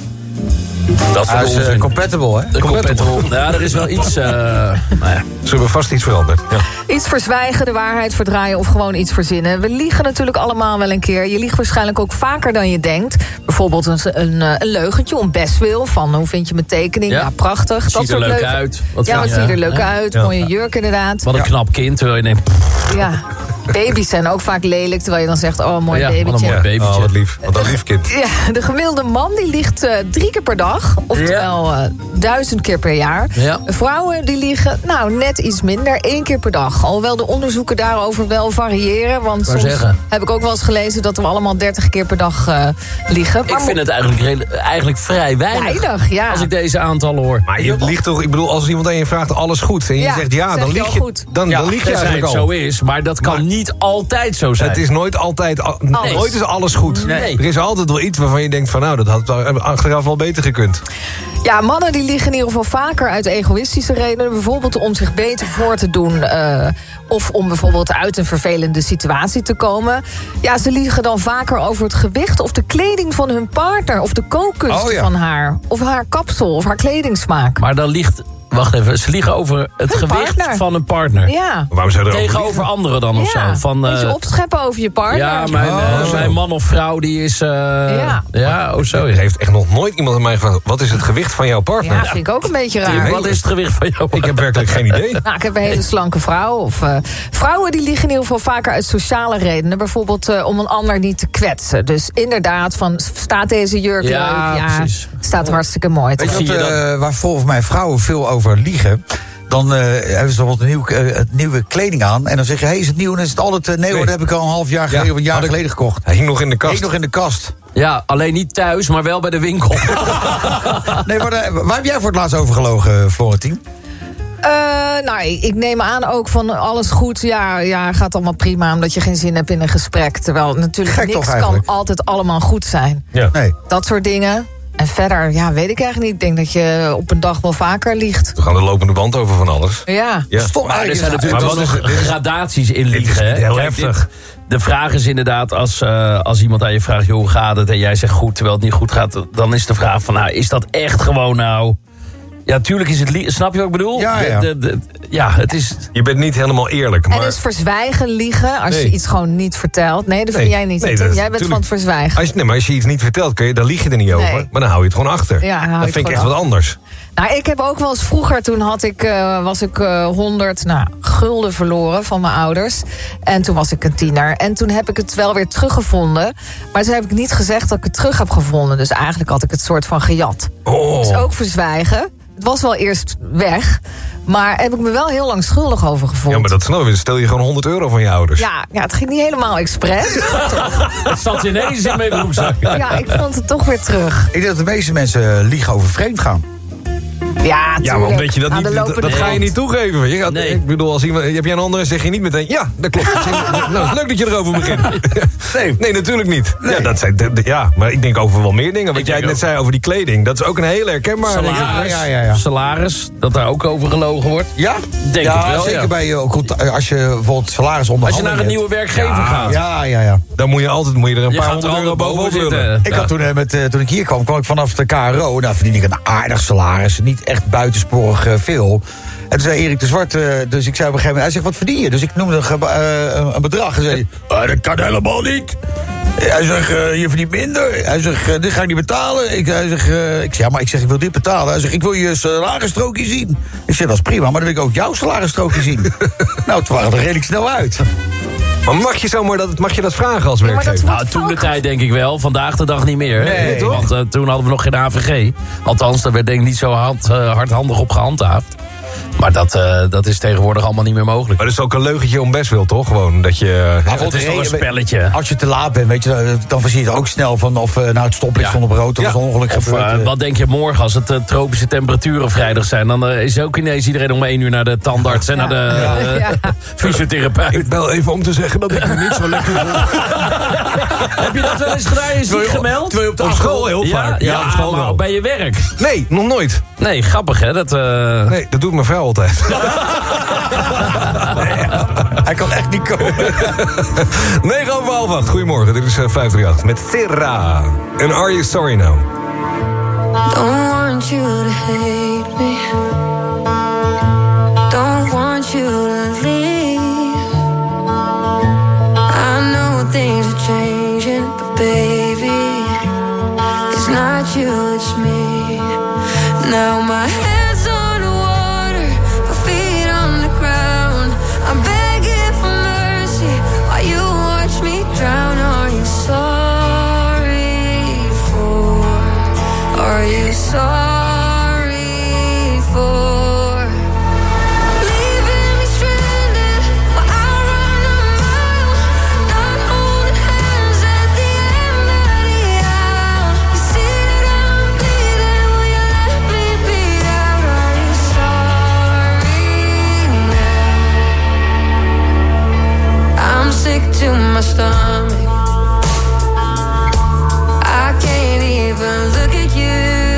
Dat ah, is uh, compatible, hè? Compatible. Ja, er is wel iets... Uh, nou ja. Ze hebben vast iets veranderd. Ja. Iets verzwijgen, de waarheid verdraaien of gewoon iets verzinnen. We liegen natuurlijk allemaal wel een keer. Je liegt waarschijnlijk ook vaker dan je denkt. Bijvoorbeeld een, een, een leugentje om bestwil. Van hoe vind je mijn tekening? Ja, ja prachtig. Ziet dat er soort leuk leugen. uit. Wat ja, wat ja. ziet er leuk ja. uit. Ja. Mooie jurk inderdaad. Wat een ja. knap kind, terwijl je denkt... Ja. Baby's zijn ook vaak lelijk, terwijl je dan zegt... oh, mooi ja, babytje. Wat een mooi babytje. Oh, wat lief. Wat een lief kind. Ja, de gemiddelde man die liegt uh, drie keer per dag. Oftewel uh, duizend keer per jaar. Ja. Vrouwen die liegen nou net iets minder, één keer per dag. Alhoewel de onderzoeken daarover wel variëren. Want maar soms zeggen. heb ik ook wel eens gelezen... dat we allemaal dertig keer per dag uh, liegen. Ik maar vind het eigenlijk, eigenlijk vrij weinig. Weinig, ja. Als ik deze aantallen hoor. Maar je liegt toch... Ik bedoel, als iemand aan je vraagt alles goed... en je ja, zegt ja, dan lieg je, goed. dan, ja, dan lieg je eigenlijk het al. zo is, maar dat kan maar, niet altijd zo zijn. Het is nooit altijd... Nee. Nooit is alles goed. Nee. Er is altijd wel iets waarvan je denkt van... nou, dat had achteraf wel beter gekund. Ja, mannen die liegen in ieder geval vaker uit egoïstische redenen. Bijvoorbeeld om zich beter voor te doen... Uh, of om bijvoorbeeld uit een vervelende situatie te komen. Ja, ze liegen dan vaker over het gewicht... of de kleding van hun partner... of de kookkunst oh, ja. van haar. Of haar kapsel, of haar kledingsmaak. Maar dan ligt... Wacht even, ze liegen over het hun gewicht partner. van een partner. Ja. Waarom zou je tegenover anderen dan of ja. zo? Van, uh, je opscheppen over je partner. Ja, mijn, oh. uh, mijn man of vrouw die is... Uh, ja. ja, oh zo. Er heeft echt nog nooit iemand aan mij gevraagd... wat is het gewicht van jouw partner? Ja, vind ik ook een beetje raar. Tim, wat is het gewicht van jouw partner? Ik heb werkelijk geen idee. Nou, ik heb een hele slanke vrouw. Of, uh, vrouwen die liegen in ieder geval vaker uit sociale redenen. Bijvoorbeeld uh, om een ander niet te kwetsen. Dus inderdaad, van staat deze jurk leuk? Ja, ja, precies. Staat hartstikke mooi. Weet je, dat, uh, waar volgens mij vrouwen veel over liegen... Dan uh, hebben ze bijvoorbeeld een nieuw, uh, nieuwe kleding aan. En dan zeg je, hey, is het nieuw? En dan is het altijd... Uh, nee, nee hoor, dat heb ik al een half jaar geleden... Ja, of een jaar geleden gekocht. Hij hing nog in de kast. Hing nog in de kast. Ja, alleen niet thuis, maar wel bij de winkel. Nee, maar de, waar heb jij voor het laatst over gelogen, Florentien? Uh, nou, ik neem aan ook van alles goed. Ja, ja, gaat allemaal prima, omdat je geen zin hebt in een gesprek. Terwijl natuurlijk Gek niks kan altijd allemaal goed zijn. Ja. Nee. Dat soort dingen. En verder, ja, weet ik eigenlijk niet. Ik denk dat je op een dag wel vaker liegt. We gaan de lopende band over van alles. Ja. ja. Stop, maar er zijn natuurlijk wel nog gradaties in liegen. Hè? Heel Kijk, heftig. Dit, de vraag is inderdaad, als, uh, als iemand aan je vraagt... joh, hoe gaat het? En jij zegt goed, terwijl het niet goed gaat... dan is de vraag van, nou, is dat echt gewoon nou... Ja, tuurlijk is het... Li- snap je wat ik bedoel? Ja, ja. De, de, de, ja, het is... Je bent niet helemaal eerlijk. Maar... En is verzwijgen liegen als nee. je iets gewoon niet vertelt? Nee, dat vind nee. jij niet. Nee, jij bent tuurlijk. van het verzwijgen. Als je, nee, maar als je iets niet vertelt, kun je, dan lieg je er niet over. Nee. Maar dan hou je het gewoon achter. Ja, hou je dat het vind ik echt gewoon wat anders. Nou, ik heb ook wel eens vroeger, toen had ik, uh, was ik uh, honderd nou, gulden verloren van mijn ouders. En toen was ik een tiener. En toen heb ik het wel weer teruggevonden. Maar toen heb ik niet gezegd dat ik het terug heb gevonden. Dus eigenlijk had ik het soort van gejat. Oh. Dus ook verzwijgen. Het was wel eerst weg. Maar heb ik me wel heel lang schuldig over gevoeld. Ja, maar dat snel. Stel je gewoon honderd euro van je ouders. Ja, ja het ging niet helemaal expres. Het zat ineens in mijn broekzak. Ja, ik vond het toch weer terug. Ik denk dat de meeste mensen liegen over vreemd gaan. Ja, ja, maar omdat je dat Aan niet, dat, dat ga je niet toegeven. Je gaat, Nee. Ik bedoel, als iemand, heb jij een andere, zeg je niet meteen, ja, dat klopt. Nou, het is leuk dat je erover begint. Nee, nee natuurlijk niet. Nee. Ja, dat zijn, de, de, ja, maar ik denk over wel meer dingen. Wat Ik jij denk net ook. zei over die kleding, dat is ook een hele herkenbare. Salaris, Ja, ja, ja, ja. salaris, dat daar ook over gelogen wordt. Ja? Denk ja, het wel, zeker ja. bij je, als je bijvoorbeeld salaris onderhandelt. Als je naar een nieuwe werkgever gaat. Ja, ja, ja. Dan moet je altijd moet je er een Je paar gaat er honderd euro altijd bovenop boven zitten. zitten. Ik Ja. had toen, eh, met, uh, toen ik hier kwam, kwam ik vanaf de K R O. Nou, verdien ik een aardig salaris. Niet echt buitensporig uh, veel. En toen zei Erik de Zwart, uh, dus ik zei op een gegeven moment... Hij zegt, wat verdien je? Dus ik noemde een, geba- uh, een bedrag. Hij zei, uh, dat kan helemaal niet. Hij zegt, uh, je verdient minder. Hij zegt, uh, dit ga ik niet betalen. Ik, hij zegt, uh, ik zeg, ja, maar ik zeg, ik wil dit betalen. Hij zegt, ik wil je salarisstrookje zien. Ik zeg, dat is prima, maar dan wil ik ook jouw salarisstrookje zien. Nou, het waren er redelijk snel uit. Maar mag je, zomaar dat, mag je dat vragen als Ja, maar dat werkgever? wordt Nou, toen de tijd denk ik wel. Vandaag de dag niet meer. Nee, hè? toch? Want uh, toen hadden we nog geen A V G. Althans, daar werd denk ik niet zo hard, uh, hardhandig op gehandhaafd. Maar dat, uh, dat is tegenwoordig allemaal niet meer mogelijk. Maar dat is ook een leugentje om best wil, toch? Gewoon dat je... Maar het is toch een spelletje. Als je te laat bent, weet je, dan zie je er ook snel van of uh, nou het stoplicht Ja. stond op rood of Ja. er een ongeluk Of gebeurd. uh, uh. wat denk je morgen als het uh, tropische temperaturen vrijdag zijn? Dan uh, is ook ineens iedereen om één uur naar de tandarts en naar de uh, Ja. fysiotherapeut. Ik bel even om te zeggen dat ik me niet zo lekker voel. Heb je dat wel eens gedaan? Je ziek gemeld? Terwijl je op de school heel ja, vaak. Ja, op school maar wel. bij je werk? Nee, nog nooit. Nee, grappig hè? Dat, uh... Nee, dat doet mijn vrouw altijd. Hij kan echt niet komen. negen over half acht. Goedemorgen, dit is uh, vijf drie acht met Serra. En Are You Sorry Now? Don't want you to hate me. Don't want you to leave. I know things are changing, but baby, it's not you, it's me. Now my head's on the water, my feet on the ground. I'm begging for mercy while you watch me drown. Are you sorry for? Are you sorry for leaving me stranded while I run a mile, not holding hands at the end of the aisle? You see that I'm bleeding, will you let me bleed out? Are you sorry now? I'm sick to my stomach, I can't even look at you.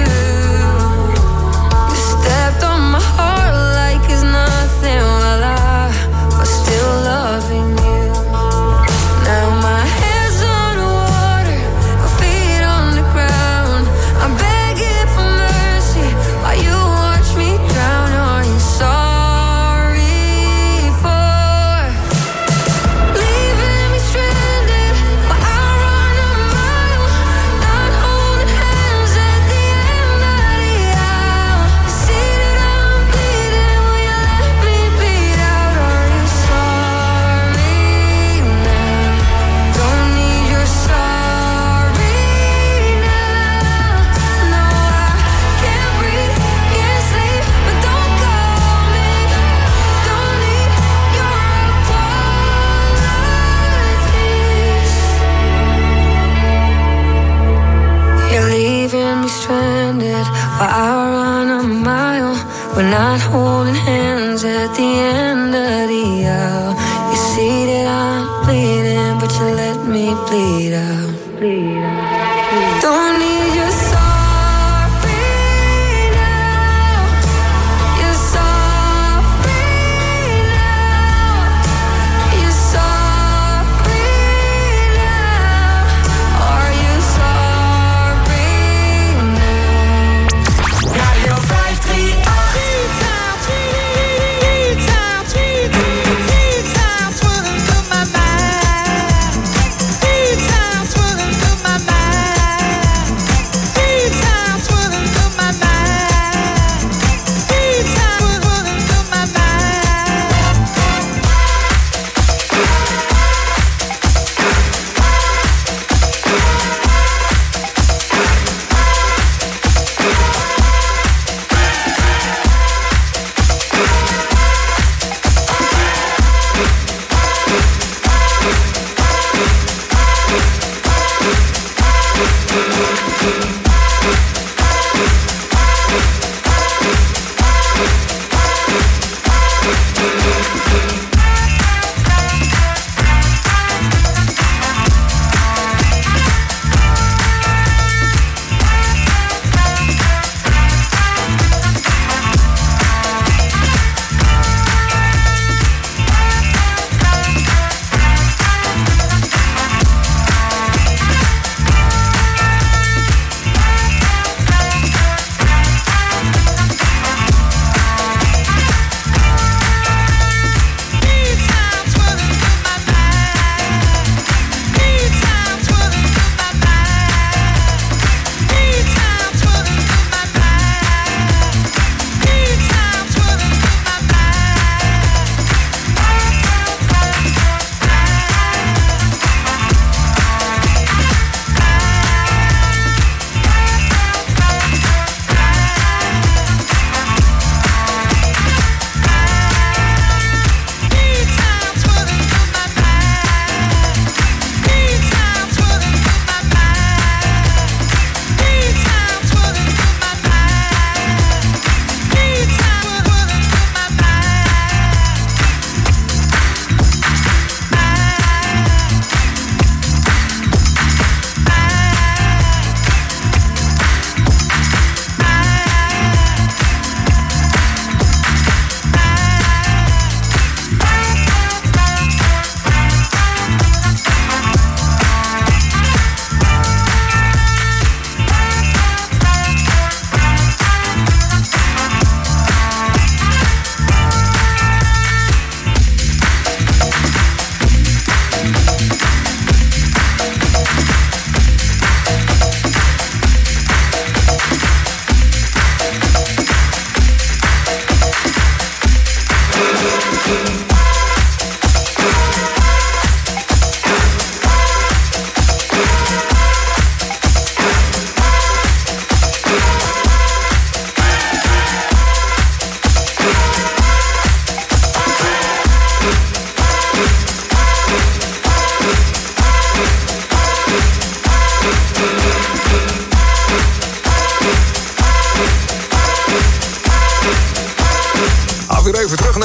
You stepped on my heart like it's nothing, while I was still loving you. Now my head's on the water, my feet on the ground. I'm begging for mercy while you watch me drown. Are you sorry for leaving me stranded while I run a mile, not holding hands at the end of the aisle? You see that I'm bleeding, will you let me bleed out? Are you sorry now? Don't need your sorry now. No, I can't breathe, can't sleep, but don't call me. Don't need your apologies. You're leaving me stranded while I run a mile. We're not holding hands at the end of the aisle. You see that I'm bleeding, but you let me bleed out. Don't need your sorry now. You're sorry now. You're sorry now. Are you sorry now? Radio vijf drie acht.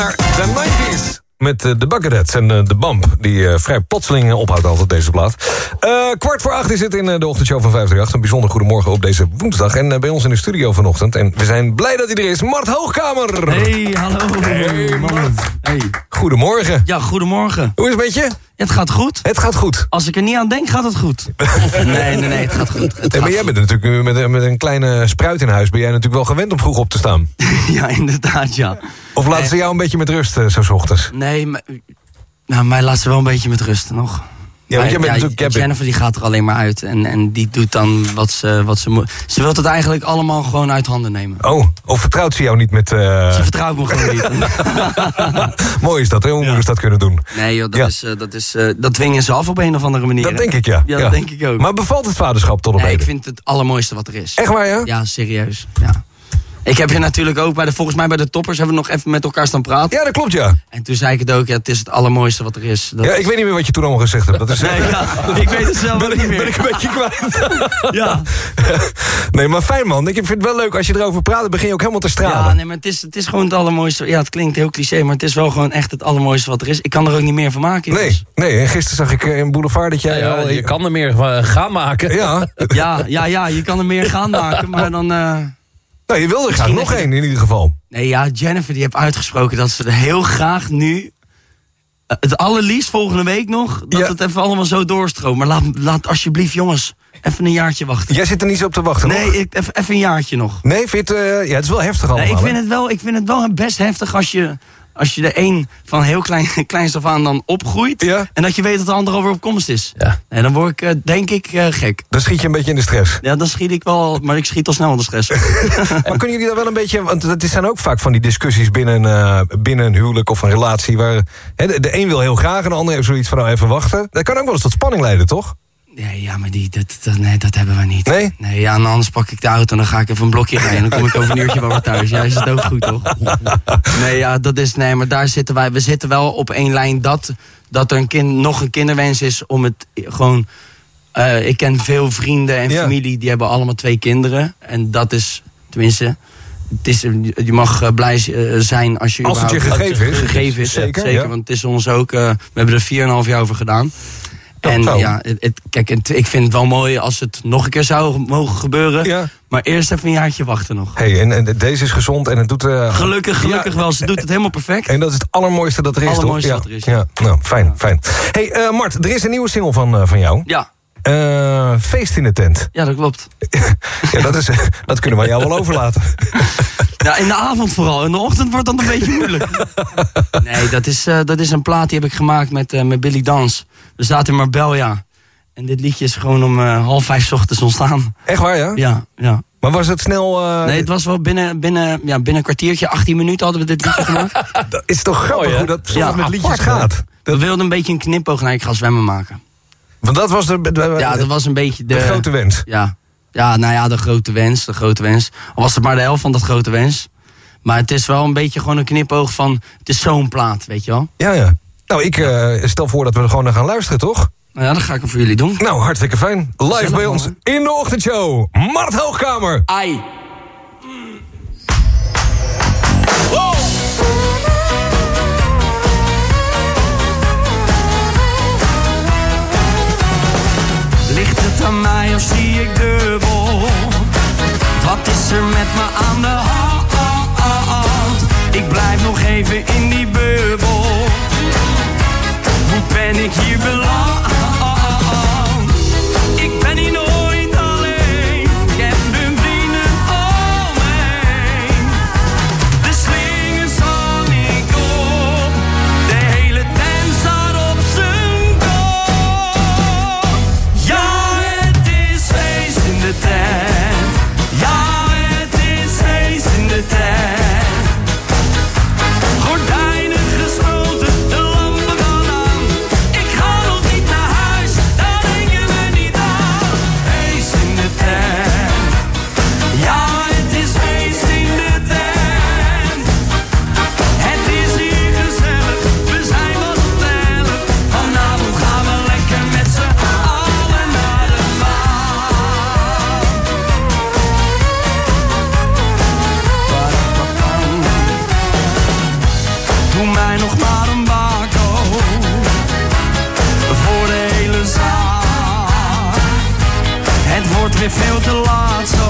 naar de nineties. Met uh, de Bucketheads en uh, de Bump, die uh, vrij plotseling uh, ophoudt altijd deze plaat. Uh, kwart voor acht is het in uh, de ochtendshow van vijf drie acht. Een bijzonder goedemorgen op deze woensdag. En uh, bij ons in de studio vanochtend. En we zijn blij dat hij er is. Mart Hoogkamer. Hey, hallo. Hey, Mart. Hey. Goedemorgen. Ja, goedemorgen. Hoe is het met je? Het gaat goed. Het gaat goed. Als ik er niet aan denk, gaat het goed. nee, nee, nee, het gaat goed. Het hey, gaat maar jij bent goed. natuurlijk met, met een kleine spruit in huis. Ben jij natuurlijk wel gewend om vroeg op te staan? ja, inderdaad, ja. Of laten ze jou een beetje met rust uh, zo 's ochtends? Nee, maar, nou, mij laat ze wel een beetje met rust nog. Ja, want jij bent ja, natuurlijk... Jennifer die gaat er alleen maar uit. En, en die doet dan wat ze, wat ze moet. Ze wil het eigenlijk allemaal gewoon uit handen nemen. Oh, of vertrouwt ze jou niet met... Uh... Ze vertrouwt me gewoon niet. Mooi is dat, hè? Hoe ja. moeders dat kunnen doen. Nee joh, dat, ja. is, uh, dat, is, uh, dat dwingen ze af op een of andere manier. Dat denk ik, ja. Ja, ja. dat denk ik ook. Maar bevalt het vaderschap tot op nee, heden? Ik vind het allermooiste wat er is. Echt waar, ja? Ja, serieus. Ja. Ik heb je natuurlijk ook bij de, volgens mij bij de toppers hebben we nog even met elkaar staan praten. Ja, dat klopt, ja. En toen zei ik het ook, ja, het is het allermooiste wat er is. Dat ja, ik weet niet meer wat je toen allemaal gezegd hebt. Dat is, nee, ja, ik weet het zelf ben, niet meer. Ben ik een beetje kwijt. ja. Nee, maar fijn man. Ik vind het wel leuk als je erover praat, dan begin je ook helemaal te stralen. Ja, nee, maar het is, het is gewoon het allermooiste. Ja, het klinkt heel cliché, maar het is wel gewoon echt het allermooiste wat er is. Ik kan er ook niet meer van maken. Nee, nee, en gisteren zag ik in Boulevard dat jij... Ja, ja, je kan er meer van gaan maken. Ja. ja, ja, ja, je kan er meer gaan maken, maar dan... Uh... Nou, je wilde er graag nog één in ieder geval. Nee, ja, Jennifer die heeft uitgesproken dat ze er heel graag nu... Het allerliefst volgende week nog, dat ja. het even allemaal zo doorstroomt. Maar laat, laat alsjeblieft, jongens, even een jaartje wachten. Jij zit er niet zo op te wachten, Nee, nog? ik, even, even een jaartje nog. Nee, vind je het, uh, ja, het is wel heftig allemaal. Nee, ik vind, het wel, ik vind het wel best heftig als je... Als je de een van heel klein, kleins af aan dan opgroeit... Ja. En dat je weet dat de ander alweer op komst is. Ja. En dan word ik, uh, denk ik, uh, gek. Dan schiet je een beetje in de stress. Ja, dan schiet ik wel, maar ik schiet al snel in de stress. Maar kunnen jullie daar wel een beetje... Want het zijn ook vaak van die discussies binnen, uh, binnen een huwelijk of een relatie... waar he, de, de een wil heel graag en de ander heeft zoiets van... nou, even wachten. Dat kan ook wel eens tot spanning leiden, toch? Ja, ja, maar die, dat, dat, nee, dat hebben we niet. Nee? Nee, ja, en anders pak ik de auto en dan ga ik even een blokje rijden... en dan kom ik over een uurtje wel weer thuis. Ja, is het ook goed, toch? Nee, ja, dat is... Nee, maar daar zitten wij... We zitten wel op één lijn dat, dat er een kind, nog een kinderwens is om het gewoon... Uh, ik ken veel vrienden en ja. familie, die hebben allemaal twee kinderen. En dat is, tenminste... Het is, je mag blij zijn als je... Als het je gegeven is. Gegeven is, zeker, zeker ja. Want het is ons ook... Uh, we hebben er vier en een half jaar over gedaan. En oh. ja, het, het, kijk, het, ik vind het wel mooi als het nog een keer zou mogen gebeuren. Ja. Maar eerst even een jaartje wachten nog. Hey, en, en deze is gezond en het doet... Uh, gelukkig, gelukkig ja. wel. Ze doet het helemaal perfect. En dat is het allermooiste dat er is, allermooiste toch? Dat er is, ja. ja. Nou, fijn, fijn. Hey, uh, Mart, er is een nieuwe single van, uh, van jou. Ja. Uh, feest in de tent. Ja, dat klopt. ja, dat, is, dat kunnen we jou wel overlaten. Ja, in de avond vooral. In de ochtend wordt dat een beetje moeilijk. Nee, dat is, uh, dat is een plaat die heb ik gemaakt met, uh, met Billy Dans. We zaten in Marbella. En dit liedje is gewoon om uh, half vijf 's ochtends ontstaan. Echt waar, ja? Ja, ja. Maar was het snel... Uh... Nee, het was wel binnen, binnen, ja, binnen een kwartiertje, achttien minuten hadden we dit liedje gemaakt. Dat is toch grappig oh, hoe dat soms ja, met liedjes apart, gaat. We wilden een beetje een knipoog naar ik ga zwemmen maken. Want dat was de... de ja, dat was een beetje de... De grote wens. Ja. Ja, nou ja, de grote wens, de grote wens. Al was het maar de helft van dat grote wens. Maar het is wel een beetje gewoon een knipoog van... Het is zo'n plaat, weet je wel? Ja, ja. Nou, ik uh, stel voor dat we er gewoon naar gaan luisteren, toch? Nou ja, dat ga ik hem voor jullie doen. Nou, hartstikke fijn. Live Zellig bij ons man, in de ochtendshow. Mart Hoogkamer. Ai. Wow. Ligt het aan mij of zie ik dubbel? Wat is er met me aan de hand? Ik blijf nog even in die bubbel. Hoe ben ik hier beland? Ik ben hier nooit alleen. Ik heb mijn vrienden om me heen. De slingers hang ik op. De hele tent staat op zijn kop. Ja, het is feest in de tent. Ja, het is feest in de tent. Gordijnen gesloten, de lampen gaan aan. Ik ga nog weer veel te laat zo.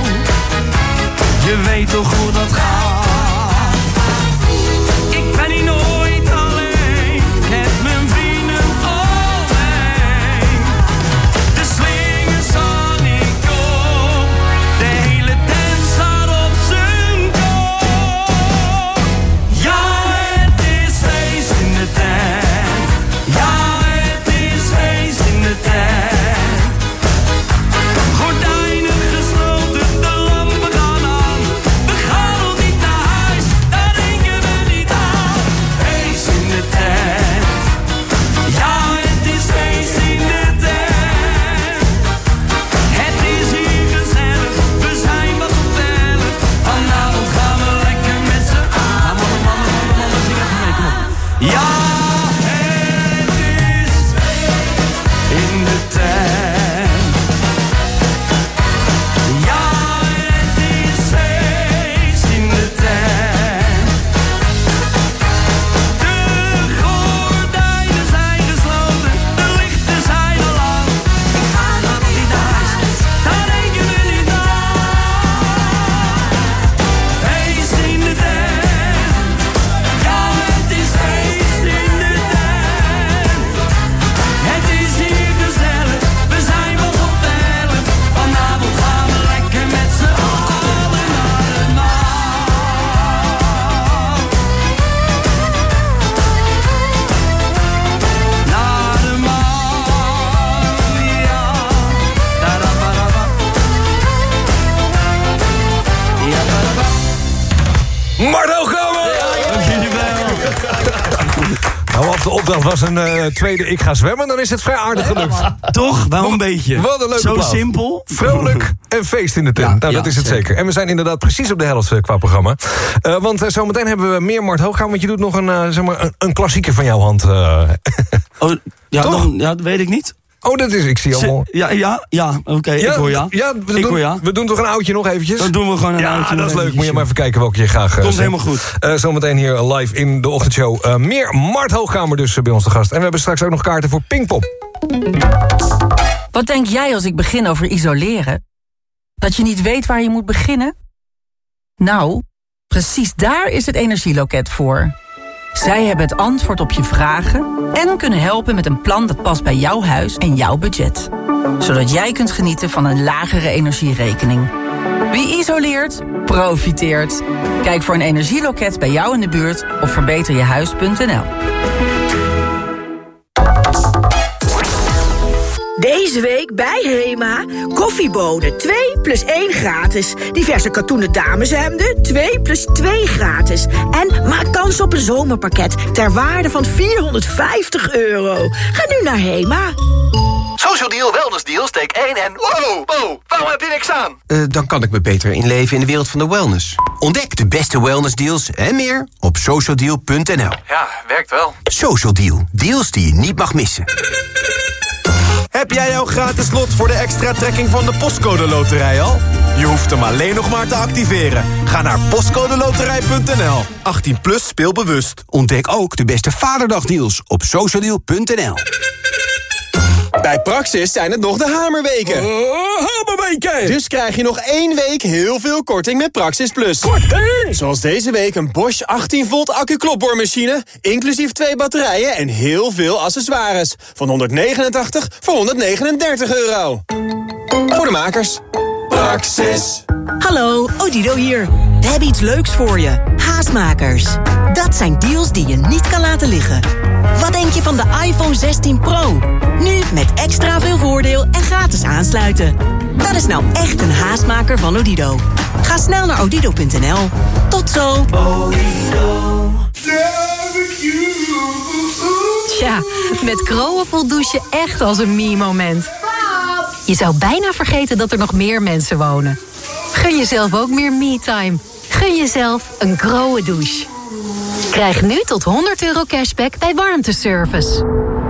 Je weet toch hoe dat gaat. Ik ben hier nooit alleen, ik heb mijn vrienden om me heen. De slingers zang ik op, de hele tent staat op zijn kop. Ja, het is feest in de tent. Ja, het is feest in de tent. Gordijnen gesloten, de lampen gaan aan. We gaan nog niet naar huis, daar denken we niet aan. Feest in de tent. Ja, het is feest in de tent. Het is hier gezellig, we zijn wat op tellen. Vanavond gaan we lekker met z'n allen. Mannen, mannen, mannen, mannen, zing even mee, kom op. Ja, het is in de tent. Ja, het is feest in de tent. De gordijnen zijn gesloten, de lichten zijn al aan. Ik ga nog niet naar huis, daar denken we niet aan. Feest in de tent. Ja, het is feest in de tent. Het is hier gezellig, we zijn wat op tellen. Vanavond gaan we lekker met z'n allen naar de maan. Naar de maan, ja. Da-da-ba-da-ba. Ja, da-da-ba. Marto Kamer! Dank jullie wel. Nou, als de opdracht was een eh, tweede ik ga zwemmen, dan is het vrij aardig gelukt. Toch? Wel een beetje. Wat een leuke Zo plaat. simpel. Vrolijk en feest in de tent. Ja, nou, dat ja, is het zeker. zeker. En we zijn inderdaad precies op de helft eh, qua programma. Uh, want uh, zometeen hebben we meer Mart Hoogkamer. Want je doet nog een, uh, zeg maar, een, een klassieker van jouw hand. Uh. Oh, ja, Toch? dan, ja, dat weet ik niet. Oh, dat is, ik zie allemaal. Ja, ja, ja, oké, ik hoor ja. Ja, we, ik doen, hoor ja. we doen toch een oudje nog eventjes? Dan doen we gewoon een ja, oudje dat nog is leuk. eventjes, Moet je maar even kijken welke je graag uh, Komt zingt. helemaal goed. Uh, zometeen hier live in de ochtendshow. Uh, meer Mart Hoogkamer dus uh, bij ons te gast. En we hebben straks ook nog kaarten voor Pinkpop. Wat denk jij als ik begin over isoleren? Dat je niet weet waar je moet beginnen? Nou, precies daar is het Energieloket voor. Zij hebben het antwoord op je vragen en kunnen helpen met een plan dat past bij jouw huis en jouw budget. Zodat jij kunt genieten van een lagere energierekening. Wie isoleert, profiteert. Kijk voor een energieloket bij jou in de buurt op verbeter je huis punt n l. Deze week bij Hema. Koffiebonen twee plus één gratis. Diverse katoenen dameshemden twee plus twee gratis. En maak kans op een zomerpakket ter waarde van vierhonderdvijftig euro. Ga nu naar Hema. Social Deal, Wellness Deal, steek één en... Wow, wow, waarom heb je niks aan? Uh, dan kan ik me beter inleven in de wereld van de wellness. Ontdek de beste wellness deals en meer op social deal punt n l. Ja, werkt wel. Social Deal, deals die je niet mag missen. Heb jij jouw gratis lot voor de extra trekking van de Postcode Loterij al? Je hoeft hem alleen nog maar te activeren. Ga naar postcode loterij punt n l. achttien plus, speel bewust. Ontdek ook de beste Vaderdagdeals op social deal punt n l. Bij Praxis zijn het nog de hamerweken. Uh, hamerweken! Dus krijg je nog één week heel veel korting met Praxis Plus. Korting! Zoals deze week een Bosch achttien volt accu-klopboormachine... inclusief twee batterijen en heel veel accessoires. Van honderdnegenentachtig voor honderdnegenendertig euro. Voor de makers. Praxis. Hallo, Odido hier. We hebben iets leuks voor je. Haastmakers. Dat zijn deals die je niet kan laten liggen. Wat denk je van de iPhone zestien Pro? Nu met extra veel voordeel en gratis aansluiten. Dat is nou echt een haastmaker van Odido. Ga snel naar odido punt n l. Tot zo. Tja, met Kroon voelt douchen echt als een me-moment. Je zou bijna vergeten dat er nog meer mensen wonen. Gun jezelf ook meer me-time. Gun jezelf een Kroon douche. Krijg nu tot honderd euro cashback bij warmteservice.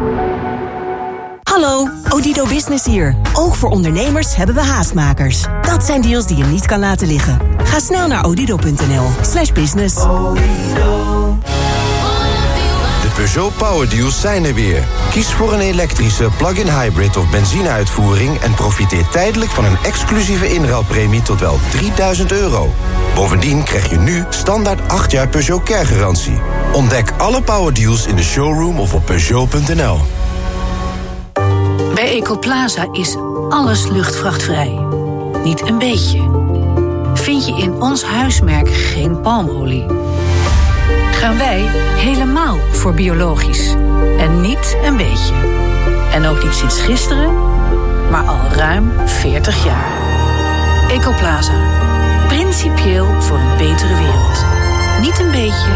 Hallo, Odido Business hier. Ook voor ondernemers hebben we haastmakers. Dat zijn deals die je niet kan laten liggen. Ga snel naar odido punt n l slash business. De Peugeot Power Deals zijn er weer. Kies voor een elektrische plug-in hybrid of benzineuitvoering en profiteer tijdelijk van een exclusieve inruilpremie tot wel drieduizend euro. Bovendien krijg je nu standaard acht jaar Peugeot Care-garantie. Ontdek alle Power Deals in de showroom of op Peugeot punt n l. Bij Ecoplaza is alles luchtvrachtvrij. Niet een beetje. Vind je in ons huismerk geen palmolie? Gaan wij helemaal voor biologisch. En niet een beetje. En ook niet sinds gisteren, maar al ruim veertig jaar. Ecoplaza. Principieel voor een betere wereld. Niet een beetje,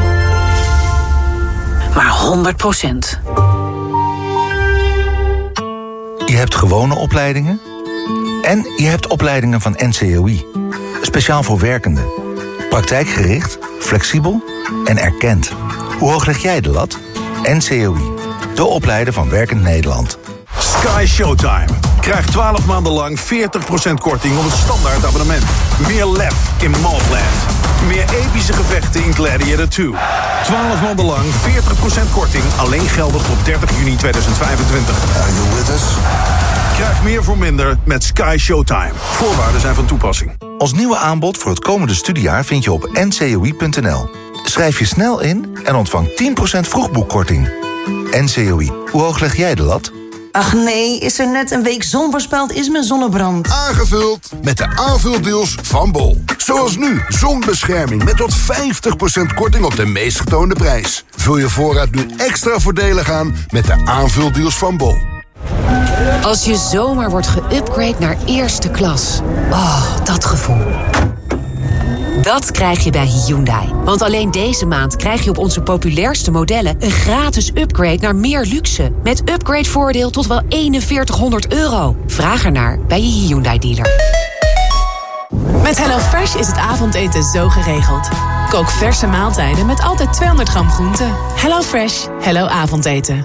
maar honderd procent. Je hebt gewone opleidingen en je hebt opleidingen van N C O I. Speciaal voor werkenden. Praktijkgericht, flexibel en erkend. Hoe hoog leg jij de lat? N C O I. De opleider van Werkend Nederland. Sky Showtime. Krijg twaalf maanden lang veertig procent korting op het standaard abonnement. Meer lef in Maltland. Meer epische gevechten in Gladiator twee. twaalf maanden lang veertig procent korting. Alleen geldig tot dertig juni tweeduizend vijfentwintig. Are you with us? Krijg meer voor minder met Sky Showtime. Voorwaarden zijn van toepassing. Ons nieuwe aanbod voor het komende studiejaar vind je op N C O I punt n l. Schrijf je snel in en ontvang tien procent vroegboekkorting. N C O I. Hoe hoog leg jij de lat? Ach nee, is er net een week zon voorspeld, is mijn zonnebrand. Aangevuld met de aanvuldeals van Bol. Zoals nu, zonbescherming met tot vijftig procent korting op de meest getoonde prijs. Vul je voorraad nu extra voordelig aan met de aanvuldeals van Bol. Als je zomaar wordt geüpgrade naar eerste klas. Oh, dat gevoel. Dat krijg je bij Hyundai. Want alleen deze maand krijg je op onze populairste modellen een gratis upgrade naar meer luxe. Met upgradevoordeel tot wel eenenveertighonderd euro. Vraag ernaar bij je Hyundai dealer. Met HelloFresh is het avondeten zo geregeld. Kook verse maaltijden met altijd tweehonderd gram groente. HelloFresh, hello avondeten.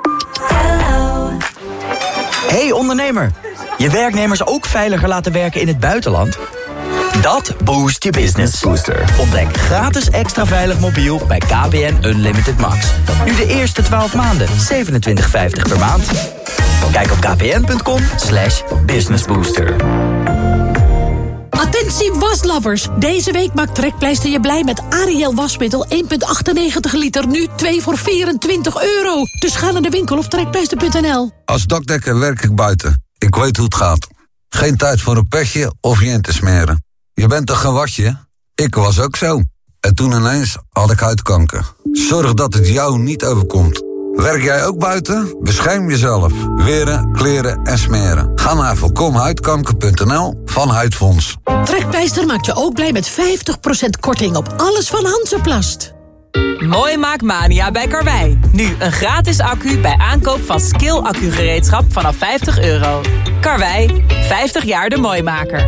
Hey ondernemer, je werknemers ook veiliger laten werken in het buitenland? Dat boost je business. Booster. Ontdek gratis extra veilig mobiel bij K P N Unlimited Max. Nu de eerste twaalf maanden, zevenentwintig vijftig per maand. Kijk op kpn.com slash businessbooster. Attentie waslovers. Deze week maakt Trekpleister je blij met Ariel wasmiddel één komma achtennegentig liter. Nu twee voor vierentwintig euro. Dus ga naar de winkel of trekpleister punt n l. Als dakdekker werk ik buiten. Ik weet hoe het gaat. Geen tijd voor een petje of je in te smeren. Je bent toch geen watje? Ik was ook zo. En toen ineens had ik huidkanker. Zorg dat het jou niet overkomt. Werk jij ook buiten? Bescherm jezelf. Weren, kleren en smeren. Ga naar voorkom huidkanker punt n l van Huidfonds. Trekpleister maakt je ook blij met vijftig procent korting op alles van Hansaplast. Mooi maakt mania bij Karwei. Nu een gratis accu bij aankoop van Skill accugereedschap vanaf vijftig euro. Karwei, vijftig jaar de mooimaker.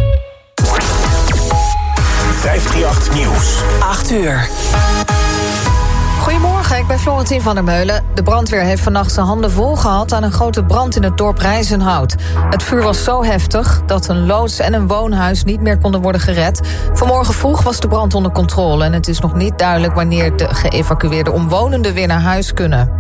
vijfhonderdachttien Nieuws. acht uur. Goedemorgen, ik ben Florentien van der Meulen. De brandweer heeft vannacht zijn handen vol gehad aan een grote brand in het dorp Rijzenhout. Het vuur was zo heftig dat een loods en een woonhuis niet meer konden worden gered. Vanmorgen vroeg was de brand onder controle en het is nog niet duidelijk wanneer de geëvacueerde omwonenden weer naar huis kunnen.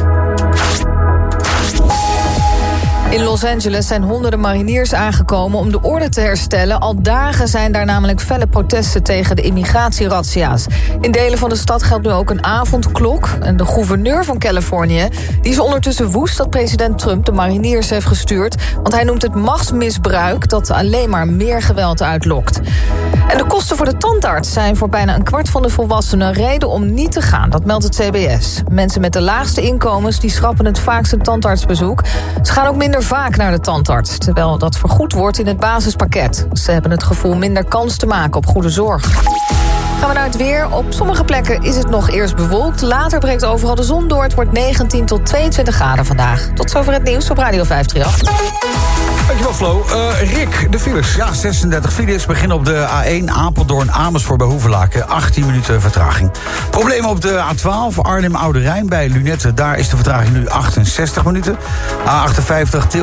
In Los Angeles zijn honderden mariniers aangekomen om de orde te herstellen. Al dagen zijn daar namelijk felle protesten tegen de immigratierazzia's. In delen van de stad geldt nu ook een avondklok. En de gouverneur van Californië die is ondertussen woest dat president Trump de mariniers heeft gestuurd. Want hij noemt het machtsmisbruik dat alleen maar meer geweld uitlokt. En de kosten voor de tandarts zijn voor bijna een kwart van de volwassenen reden om niet te gaan. Dat meldt het C B S. Mensen met de laagste inkomens die schrappen het vaakst een tandartsbezoek. Ze gaan ook minder vaak naar de tandarts, terwijl dat vergoed wordt in het basispakket. Ze hebben het gevoel minder kans te maken op goede zorg. Gaan we naar het weer. Op sommige plekken is het nog eerst bewolkt. Later breekt overal de zon door. Het wordt negentien tot tweeëntwintig graden vandaag. Tot zover het nieuws op Radio vijf drie acht. Dankjewel Flo. Uh, Rick, de files. Ja, zesendertig files beginnen op de A één Apeldoorn Amersfoort bij Hoevelaken. achttien minuten vertraging. Problemen op de A twaalf Arnhem Oude Rijn bij Lunette. Daar is de vertraging nu achtenzestig minuten. A achtenvijftig